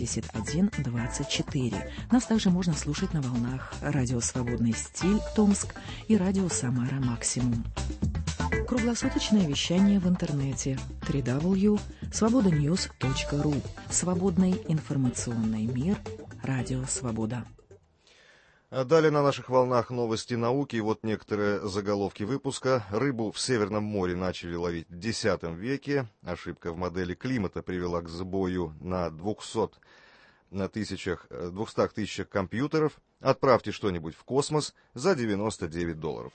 Speaker 4: 71,24. Нас также можно слушать на волнах Радио Свободный стиль Томск и Радио Самара Максимум. Круглосуточное вещание в интернете www.svobodanews.ru. Свободный информационный мир. Радио Свобода.
Speaker 3: А далее на наших волнах новости науки. И вот некоторые заголовки выпуска. Рыбу в Северном море начали ловить в X веке. Ошибка в модели климата привела к сбою на 200 на 200 тысячах компьютеров «Отправьте что-нибудь в космос» за $99.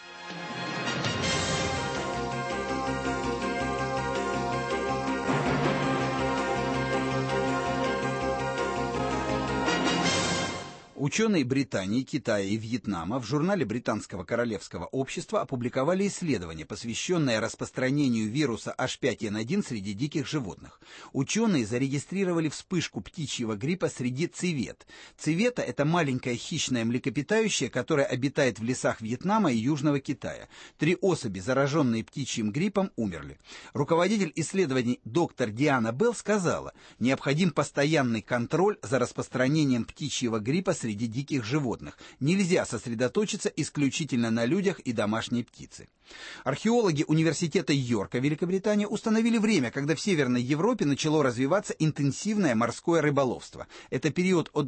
Speaker 1: Ученые Британии, Китая и Вьетнама в журнале Британского королевского общества опубликовали исследование, посвященное распространению вируса H5N1 среди диких животных. Ученые зарегистрировали вспышку птичьего гриппа среди цивет. Цивета – это маленькое хищное млекопитающее, которое обитает в лесах Вьетнама и Южного Китая. 3 особи, зараженные птичьим гриппом, умерли. Руководитель исследований доктор Диана Белл сказала, необходим постоянный контроль за распространением птичьего гриппа среди диких животных. Нельзя сосредоточиться исключительно на людях и домашней птице. Археологи университета Йорка, Великобритания, установили время, когда в Северной Европе начало развиваться интенсивное морское рыболовство. Это период от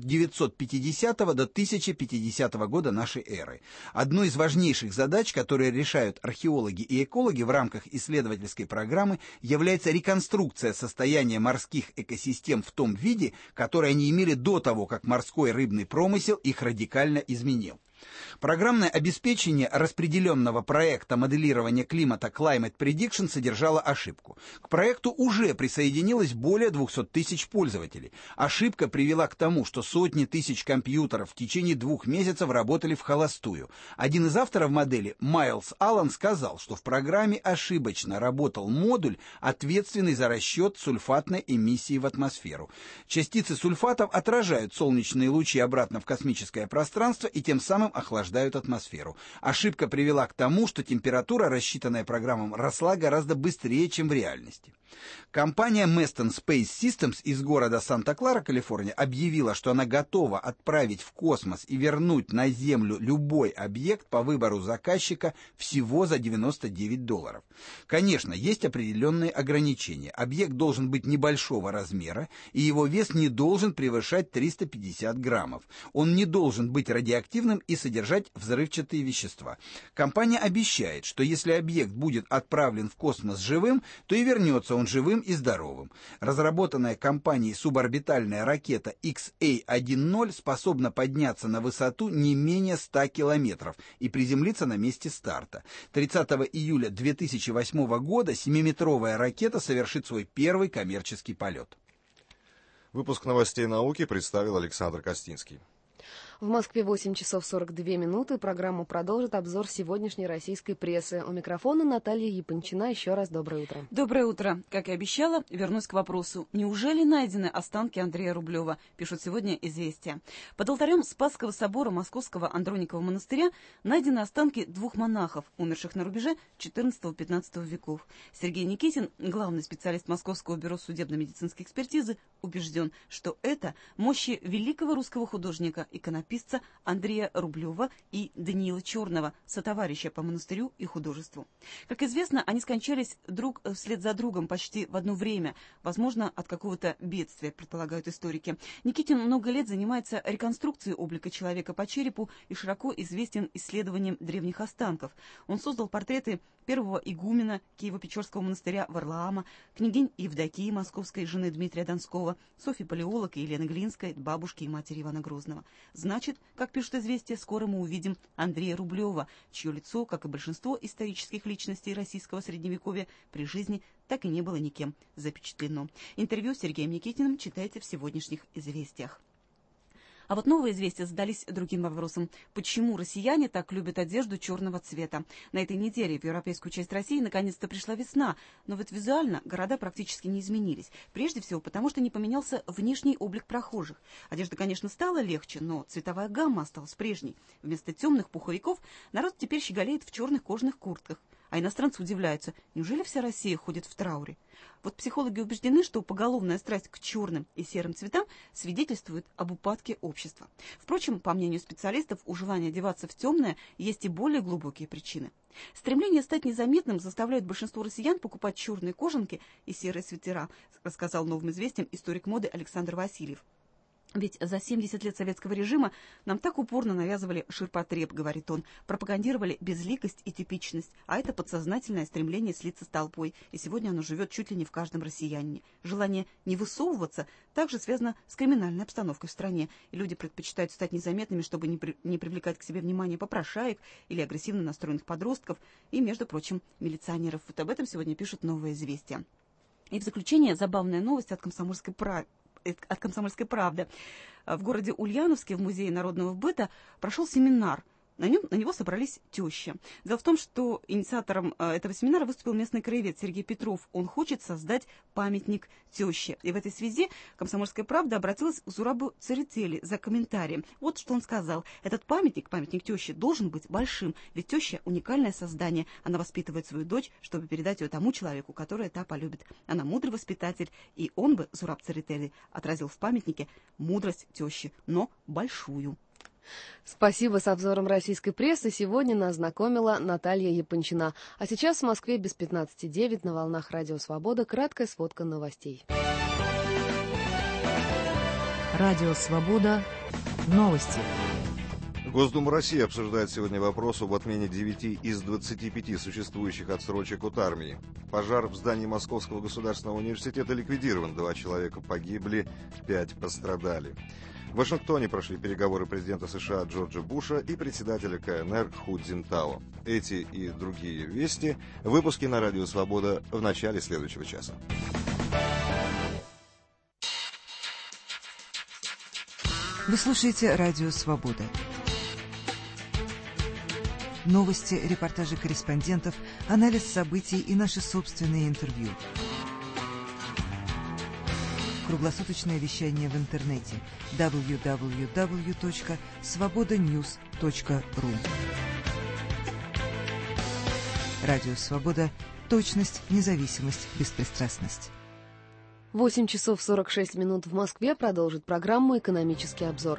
Speaker 1: 950 до 1050 года нашей эры. Одной из важнейших задач, которые решают археологи и экологи в рамках исследовательской программы, является реконструкция состояния морских экосистем в том виде, который они имели до того, как морской рыбный промысел их радикально изменил. Программное обеспечение распределенного проекта моделирования климата Climate Prediction содержало ошибку. К проекту уже присоединилось более 200 тысяч пользователей. Ошибка привела к тому, что сотни тысяч компьютеров в течение 2 месяцев работали в холостую. Один из авторов модели, Майлз Аллен, сказал, что в программе ошибочно работал модуль, ответственный за расчет сульфатной эмиссии в атмосферу. Частицы сульфатов отражают солнечные лучи обратно в космическое пространство и тем самым охлаждают атмосферу. Ошибка привела к тому, что температура, рассчитанная программам, росла гораздо быстрее, чем в реальности. Компания Meston Space Systems из города Санта-Клара, Калифорния, объявила, что она готова отправить в космос и вернуть на Землю любой объект по выбору заказчика всего за $99. Конечно, есть определенные ограничения. Объект должен быть небольшого размера, и его вес не должен превышать 350 граммов. Он не должен быть радиоактивным и содержать взрывчатые вещества. Компания обещает, что если объект будет отправлен в космос живым, то и вернется он живым и здоровым. Разработанная компанией суборбитальная ракета XA-10 способна подняться на высоту не менее 100 километров и приземлиться на месте старта. 30 июля 2008 года 7-метровая ракета совершит свой первый коммерческий полет.
Speaker 3: Выпуск новостей науки представил Александр Костинский.
Speaker 2: В Москве 8 часов 42 минуты. Программу продолжит обзор сегодняшней российской прессы. У микрофона Наталья Япончина. Еще раз доброе утро.
Speaker 6: Доброе утро. Как и обещала, вернусь к вопросу. Неужели найдены останки Андрея Рублева? Пишут сегодня «Известия». Под алтарем Спасского собора Московского Андроникова монастыря найдены останки 2 монахов, умерших на рубеже XIV-XV веков. Сергей Никитин, главный специалист Московского бюро судебно-медицинской экспертизы, убежден, что это мощи великого русского художника, иконописца Андрея Рублева и Даниила Черного, сотоварища по монастырю и художеству. Как известно, они скончались друг вслед за другом почти в одно время, возможно, от какого-то бедствия, предполагают историки. Никитин много лет занимается реконструкцией облика человека по черепу и широко известен исследованием древних останков. Он создал портреты первого игумена Киево-Печорского монастыря Варлаама, княгинь Евдокии Московской, жены Дмитрия Донского, Софьи Палеолог и Елены Глинской, бабушки и матери Ивана Грозного. Значит, как пишут «Известия», скоро мы увидим Андрея Рублева, чье лицо, как и большинство исторических личностей российского средневековья, при жизни так и не было никем запечатлено. Интервью с Сергеем Никитиным читайте в сегодняшних «Известиях». А вот новые известия задались другим вопросом. Почему россияне так любят одежду черного цвета? На этой неделе в европейскую часть России наконец-то пришла весна, но вот визуально города практически не изменились. Прежде всего потому, что не поменялся внешний облик прохожих. Одежда, конечно, стала легче, но цветовая гамма осталась прежней. Вместо темных пуховиков народ теперь щеголяет в черных кожаных куртках. А иностранцы удивляются, неужели вся Россия ходит в трауре? Вот психологи убеждены, что поголовная страсть к черным и серым цветам свидетельствует об упадке общества. Впрочем, по мнению специалистов, у желания одеваться в темное есть и более глубокие причины. Стремление стать незаметным заставляет большинство россиян покупать черные кожанки и серые свитера, рассказал «Новым известиям» историк моды Александр Васильев. Ведь за 70 лет советского режима нам так упорно навязывали ширпотреб, говорит он, пропагандировали безликость и типичность, а это подсознательное стремление слиться с толпой, и сегодня оно живет чуть ли не в каждом россиянине. Желание не высовываться также связано с криминальной обстановкой в стране, и люди предпочитают стать незаметными, чтобы не привлекать к себе внимание попрошаек или агрессивно настроенных подростков и, между прочим, милиционеров. Вот об этом сегодня пишут «Новое известие». И в заключение забавная новость от «Комсомольской правды». В городе Ульяновске в Музее народного быта прошел семинар. На него собрались тещи. Дело в том, что инициатором этого семинара выступил местный краевед Сергей Петров. Он хочет создать памятник теще. И в этой связи «Комсомольская правда» обратилась к Зурабу Церетели за комментарием. Вот что он сказал. Этот памятник тещи, должен быть большим, ведь теща – уникальное создание. Она воспитывает свою дочь, чтобы передать ее тому человеку, который та полюбит. Она мудрый воспитатель, и он бы, Зураб Церетели, отразил в памятнике мудрость тещи, но большую.
Speaker 2: Спасибо. С обзором российской прессы сегодня нас знакомила Наталья Япончина. А сейчас в Москве без 15:09 на волнах Радио Свобода краткая сводка новостей.
Speaker 4: Радио Свобода. Новости.
Speaker 3: Госдума России обсуждает сегодня вопрос об отмене 9 из 25 существующих отсрочек от армии. Пожар в здании Московского государственного университета ликвидирован. 2 человека погибли, 5 пострадали. В Вашингтоне прошли переговоры президента США Джорджа Буша и председателя КНР Ху Цзинтао. Эти и другие вести в выпуске на Радио Свобода в начале следующего часа.
Speaker 7: Вы слушаете Радио Свобода. Новости, репортажи корреспондентов, анализ событий и наши собственные интервью. Круглосуточное вещание в интернете www.svobodanews.ru. Радио Свобода. Точность, независимость, беспристрастность.
Speaker 2: 8 часов 46 минут в Москве. Продолжит программу «Экономический обзор».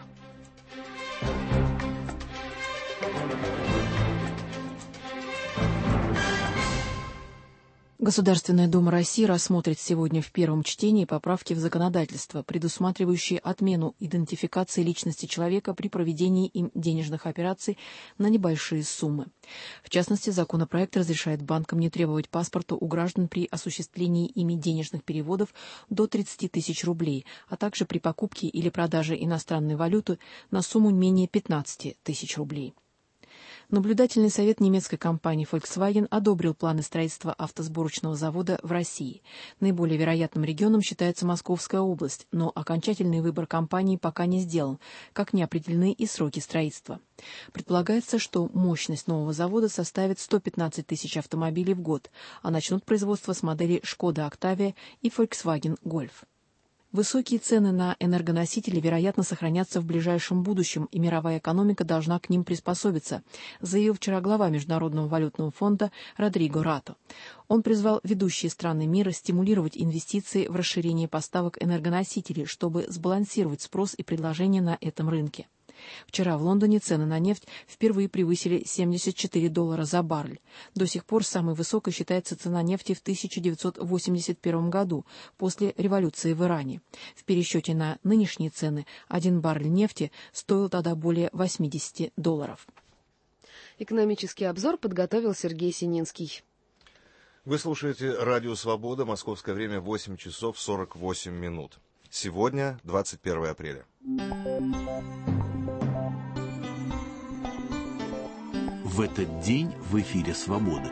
Speaker 4: Государственная Дума России рассмотрит сегодня в первом чтении поправки в законодательство, предусматривающие отмену идентификации личности человека при проведении им денежных операций на небольшие суммы. В частности, законопроект разрешает банкам не требовать паспорта у граждан при осуществлении ими денежных переводов до 30 тысяч рублей, а также при покупке или продаже иностранной валюты на сумму менее 15 тысяч рублей. Наблюдательный совет немецкой компании Volkswagen одобрил планы строительства автосборочного завода в России. Наиболее вероятным регионом считается Московская область, но окончательный выбор компании пока не сделан, как не определены и сроки строительства. Предполагается, что мощность нового завода составит 115 тысяч автомобилей в год, а начнут производство с моделей Шкода Октавия и Volkswagen Golf. Высокие цены на энергоносители, вероятно, сохранятся в ближайшем будущем, и мировая экономика должна к ним приспособиться, заявил вчера глава Международного валютного фонда Родриго Рато. Он призвал ведущие страны мира стимулировать инвестиции в расширение поставок энергоносителей, чтобы сбалансировать спрос и предложение на этом рынке. Вчера в Лондоне цены на нефть впервые превысили $74 за баррель. До сих пор самой высокой считается цена нефти в 1981 году, после революции в Иране. В пересчете на нынешние цены 1 баррель нефти стоил тогда более $80.
Speaker 2: Экономический обзор подготовил Сергей Сининский.
Speaker 3: Вы слушаете Радио Свобода, московское время 8 часов 48 минут. Сегодня 21 апреля.
Speaker 8: В этот день в эфире «Свободы».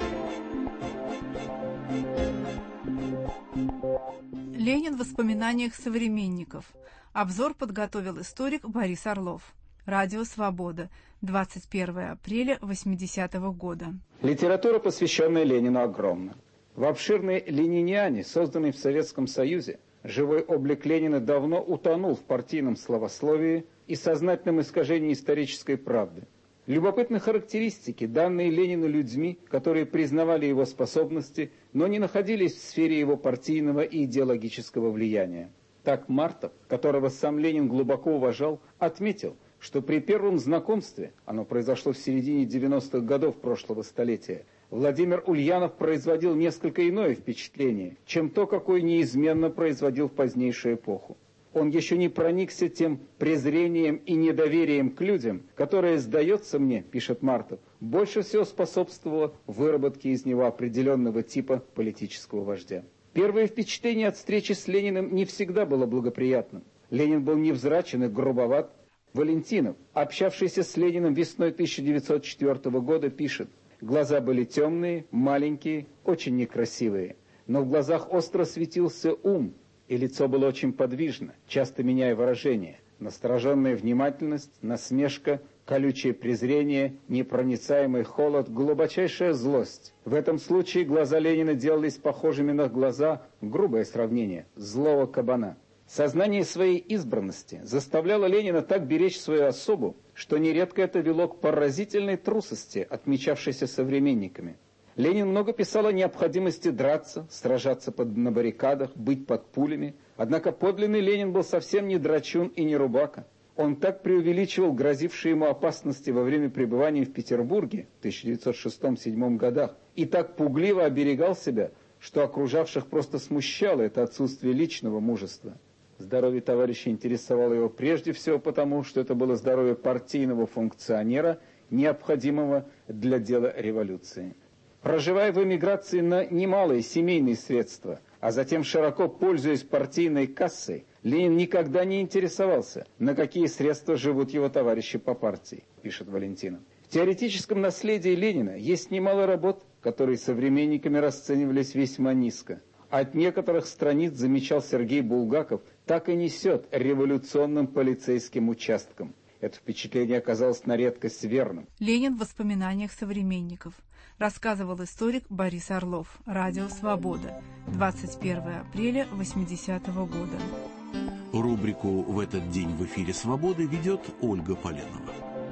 Speaker 9: Ленин в воспоминаниях современников. Обзор подготовил историк Борис Орлов. Радио «Свобода», 21 апреля 80-го года.
Speaker 10: Литература, посвященная Ленину, огромна. В обширной «Лениниане», созданной в Советском Союзе, живой облик Ленина давно утонул в партийном словословии и сознательном искажении исторической правды. Любопытны характеристики, данные Ленину людьми, которые признавали его способности, но не находились в сфере его партийного и идеологического влияния. Так Мартов, которого сам Ленин глубоко уважал, отметил, что при первом знакомстве, оно произошло в середине 90-х годов прошлого столетия, Владимир Ульянов производил несколько иное впечатление, чем то, какое неизменно производил в позднейшую эпоху. Он еще не проникся тем презрением и недоверием к людям, которое, сдается мне, пишет Мартов, больше всего способствовало выработке из него определенного типа политического вождя. Первое впечатление от встречи с Лениным не всегда было благоприятным. Ленин был невзрачен и грубоват. Валентинов, общавшийся с Лениным весной 1904 года, пишет: «Глаза были темные, маленькие, очень некрасивые, но в глазах остро светился ум, и лицо было очень подвижно, часто меняя выражение. Настороженная внимательность, насмешка, колючее презрение, непроницаемый холод, глубочайшая злость. В этом случае глаза Ленина делались похожими на глаза, грубое сравнение, злого кабана». Сознание своей избранности заставляло Ленина так беречь свою особу, что нередко это вело к поразительной трусости, отмечавшейся современниками. Ленин много писал о необходимости драться, сражаться на баррикадах, быть под пулями. Однако подлинный Ленин был совсем не драчун и не рубака. Он так преувеличивал грозившие ему опасности во время пребывания в Петербурге в 1906-1907 годах и так пугливо оберегал себя, что окружавших просто смущало это отсутствие личного мужества. Здоровье товарища интересовало его прежде всего потому, что это было здоровье партийного функционера, необходимого для дела революции. Проживая в эмиграции на немалые семейные средства, а затем широко пользуясь партийной кассой, Ленин никогда не интересовался, на какие средства живут его товарищи по партии, пишет Валентинов. В теоретическом наследии Ленина есть немало работ, которые современниками расценивались весьма низко. От некоторых страниц, замечал Сергей Булгаков, так и несет революционным полицейским участкам. Это впечатление оказалось на редкость верным.
Speaker 9: Ленин в воспоминаниях современников. Рассказывал историк Борис Орлов. Радио «Свобода». 21 апреля 80-го года.
Speaker 8: Рубрику «В этот день в эфире «Свободы» ведет Ольга Поленова.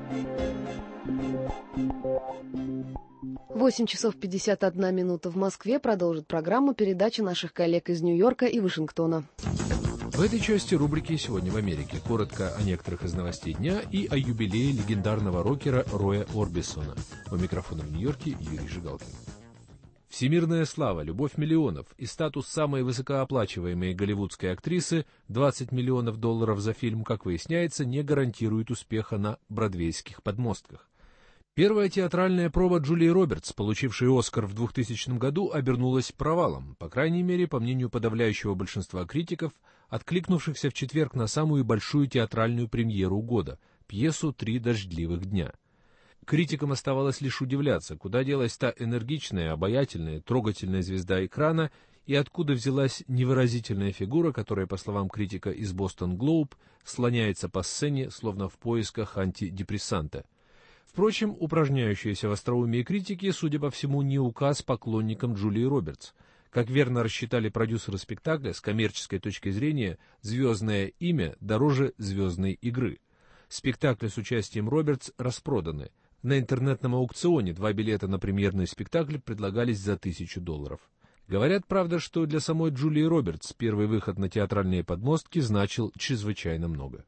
Speaker 2: 8 часов 51 минута в Москве. Продолжит программу передача наших коллег из Нью-Йорка и Вашингтона.
Speaker 5: В этой части рубрики «Сегодня в Америке» коротко о некоторых из новостей дня и о юбилее легендарного рокера Роя Орбисона. У микрофона в Нью-Йорке Юрий Жигалкин. Всемирная слава, любовь миллионов и статус самой высокооплачиваемой голливудской актрисы, $20 миллионов за фильм, как выясняется, не гарантирует успеха на бродвейских подмостках. Первая театральная проба Джулии Робертс, получившей «Оскар» в 2000 году, обернулась провалом, по крайней мере, по мнению подавляющего большинства критиков, откликнувшихся в четверг на самую большую театральную премьеру года – пьесу «Три дождливых дня». Критикам оставалось лишь удивляться, куда делась та энергичная, обаятельная, трогательная звезда экрана и откуда взялась невыразительная фигура, которая, по словам критика из «Бостон Глоуб», слоняется по сцене, словно в поисках антидепрессанта. Впрочем, упражняющиеся в остроумии критики, судя по всему, не указ поклонникам Джулии Робертс. Как верно рассчитали продюсеры спектакля, с коммерческой точки зрения, звездное имя дороже звездной игры. Спектакли с участием Робертс распроданы. На интернетном аукционе 2 билета на премьерный спектакль предлагались за $1000. Говорят, правда, что для самой Джулии Робертс первый выход на театральные подмостки значил чрезвычайно много.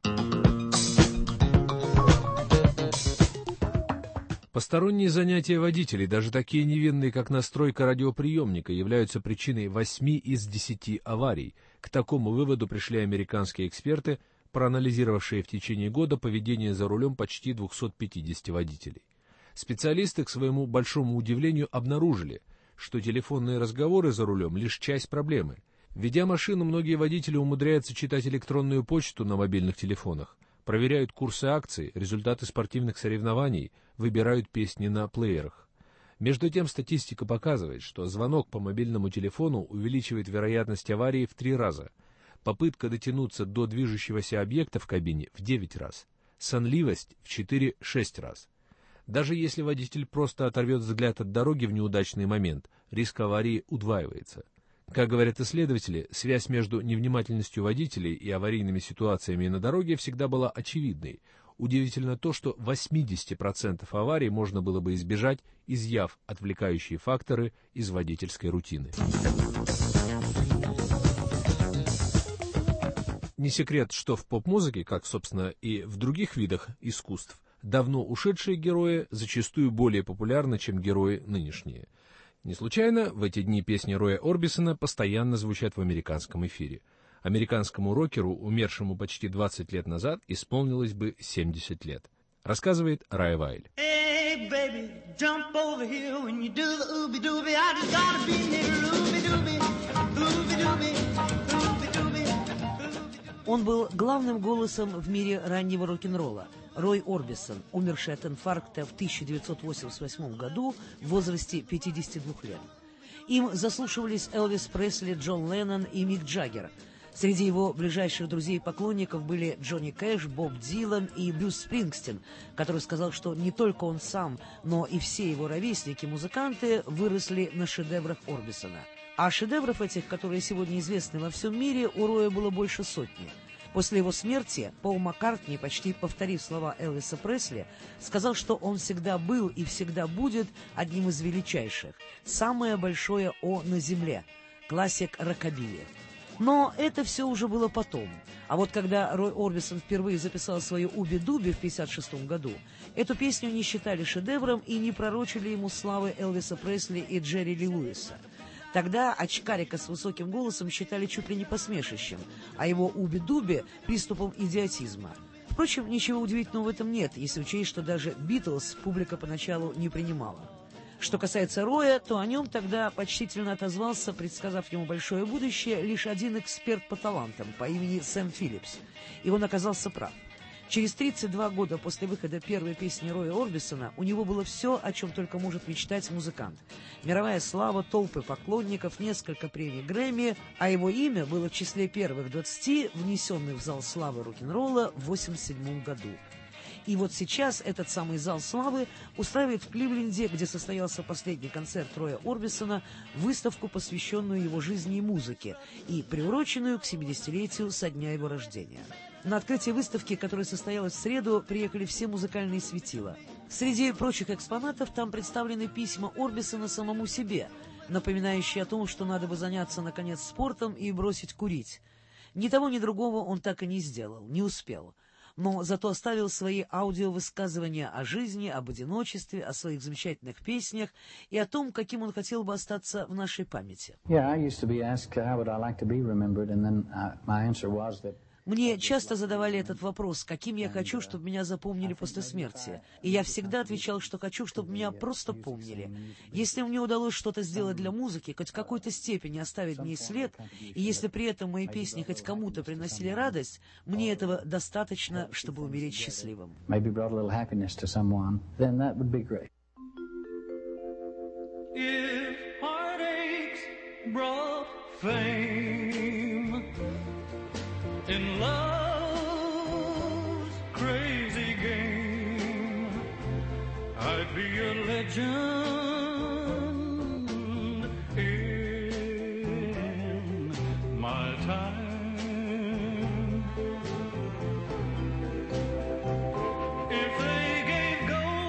Speaker 5: Посторонние занятия водителей, даже такие невинные, как настройка радиоприемника, являются причиной 8 из 10 аварий. К такому выводу пришли американские эксперты, проанализировавшие в течение года поведение за рулем почти 250 водителей. Специалисты, к своему большому удивлению, обнаружили, что телефонные разговоры за рулем – лишь часть проблемы. Ведя машину, многие водители умудряются читать электронную почту на мобильных телефонах, проверяют курсы акций, результаты спортивных соревнований, выбирают песни на плеерах. Между тем, статистика показывает, что звонок по мобильному телефону увеличивает вероятность аварии в 3 раза, попытка дотянуться до движущегося объекта в кабине в 9 раз, сонливость в 4-6 раз. Даже если водитель просто оторвет взгляд от дороги в неудачный момент, риск аварии удваивается. Как говорят исследователи, связь между невнимательностью водителей и аварийными ситуациями на дороге всегда была очевидной. Удивительно то, что 80% аварий можно было бы избежать, изъяв отвлекающие факторы из водительской рутины. Не секрет, что в поп-музыке, как, собственно, и в других видах искусств, давно ушедшие герои зачастую более популярны, чем герои нынешние. Не случайно в эти дни песни Роя Орбисона постоянно звучат в американском эфире. Американскому рокеру, умершему почти 20 лет назад, исполнилось бы 70 лет. Рассказывает Рая Вайль.
Speaker 11: Hey, baby, jump over here when you do the ooby-dooby. I just gotta be near ooby-dooby, ooby-dooby, ooby-dooby.
Speaker 12: Он был главным голосом в мире раннего рок-н-ролла. Рой Орбисон, умерший от инфаркта в 1988 году в возрасте 52 лет. Им заслушивались Элвис Пресли, Джон Леннон и Мик Джаггер. Среди его ближайших друзей и поклонников были Джонни Кэш, Боб Дилан и Брюс Спрингстин, который сказал, что не только он сам, но и все его ровесники-музыканты выросли на шедеврах Орбисона. А шедевров этих, которые сегодня известны во всем мире, у Роя было больше сотни. После его смерти Пол Маккартни, почти повторив слова Элвиса Пресли, сказал, что он всегда был и всегда будет одним из величайших, самое большое «О» на земле, классик рокобилли. Но это все уже было потом. А вот когда Рой Орбисон впервые записал свою «Уби-дуби» в 1956 году, эту песню не считали шедевром и не пророчили ему славы Элвиса Пресли и Джерри Ли Льюиса. Тогда очкарика с высоким голосом считали чуть ли не посмешищем, а его «Уби-дуби» — приступом идиотизма. Впрочем, ничего удивительного в этом нет, если учесть, что даже «Битлз» публика поначалу не принимала. Что касается Роя, то о нем тогда почтительно отозвался, предсказав ему большое будущее, лишь один эксперт по талантам по имени Сэм Филлипс. И он оказался прав. Через 32 года после выхода первой песни Роя Орбисона у него было все, о чем только может мечтать музыкант. Мировая слава, толпы поклонников, несколько премий Грэмми, а его имя было в числе первых 20, внесенных в зал славы рок-н-ролла в 1987 году. И вот сейчас этот самый зал славы устраивает в Кливленде, где состоялся последний концерт Роя Орбисона, выставку, посвященную его жизни и музыке, и приуроченную к 70-летию со дня его рождения. На открытие выставки, которая состоялась в среду, приехали все музыкальные светила. Среди прочих экспонатов там представлены письма Орбисона самому себе, напоминающие о том, что надо бы заняться, наконец, спортом и бросить курить. Ни того, ни другого он так и не сделал, не успел. Но зато оставил свои аудиовысказывания о жизни, об одиночестве, о своих замечательных песнях и о том, каким он хотел бы остаться в нашей памяти. Мне часто задавали этот вопрос, каким я хочу, чтобы меня запомнили после смерти. И я всегда отвечал, что хочу, чтобы меня просто помнили. Если мне удалось что-то сделать для музыки, хоть в какой-то степени оставить в ней след, и если при этом мои песни хоть кому-то приносили радость, мне этого достаточно, чтобы умереть счастливым.
Speaker 11: In love's crazy game, I'd be a legend in my time. If they gave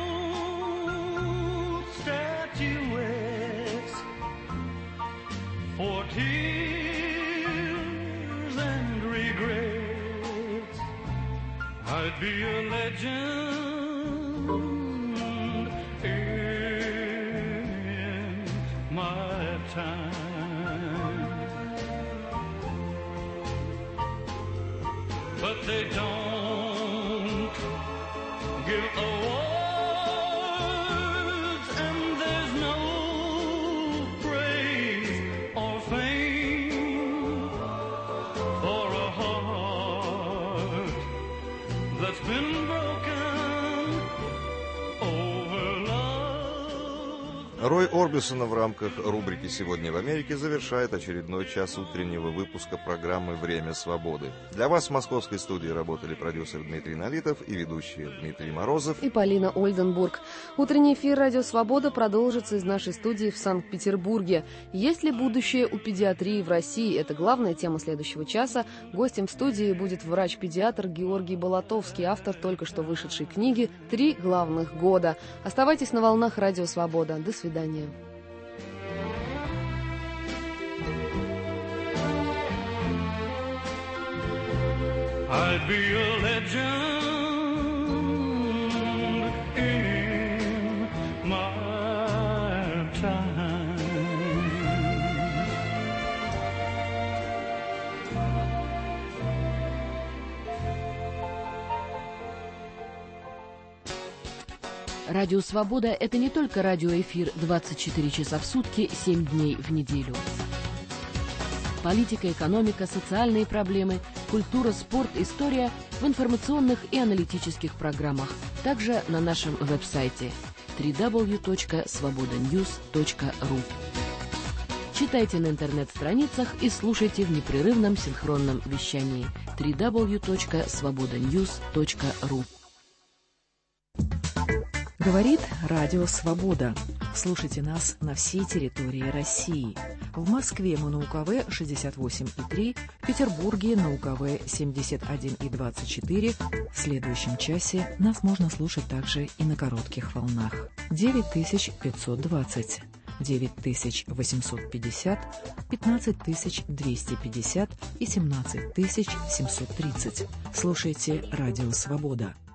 Speaker 11: gold statuettes for tears and regrets, I'd be a legend in my time. But they don't give awards, and there's no praise or fame for a heart that's been broken over love.
Speaker 3: Рой Орбисон в рамках рубрики «Сегодня в Америке» завершает очередной час утреннего выпуска программы «Время свободы». Для вас в московской студии работали продюсер Дмитрий Налитов и ведущие Дмитрий Морозов
Speaker 2: и Полина Ольденбург. Утренний эфир «Радио Свобода» продолжится из нашей студии в Санкт-Петербурге. Есть ли будущее у педиатрии в России? Это главная тема следующего часа. Гостем в студии будет врач-педиатр Георгий Болотовский, автор только что вышедшей книги «3 главных года». Оставайтесь на волнах «Радио Свобода». До свидания.
Speaker 11: I'd be a legend in my time.
Speaker 2: Радио «Свобода» — это не только радиоэфир 24 часа в сутки, 7 дней в неделю. Политика, экономика, социальные проблемы, культура, спорт, история в информационных и аналитических программах. Также на нашем веб-сайте www.svobodanews.ru. Читайте на интернет-страницах и слушайте в непрерывном синхронном вещании www.svobodanews.ru.
Speaker 4: Говорит Радио Свобода. Слушайте нас на всей территории России. В Москве мы на УКВ 68,3, в Петербурге на УКВ 71,24. В следующем часе нас можно слушать также и на коротких волнах. 9520, 9850, 15250 и 17730. Слушайте Радио Свобода.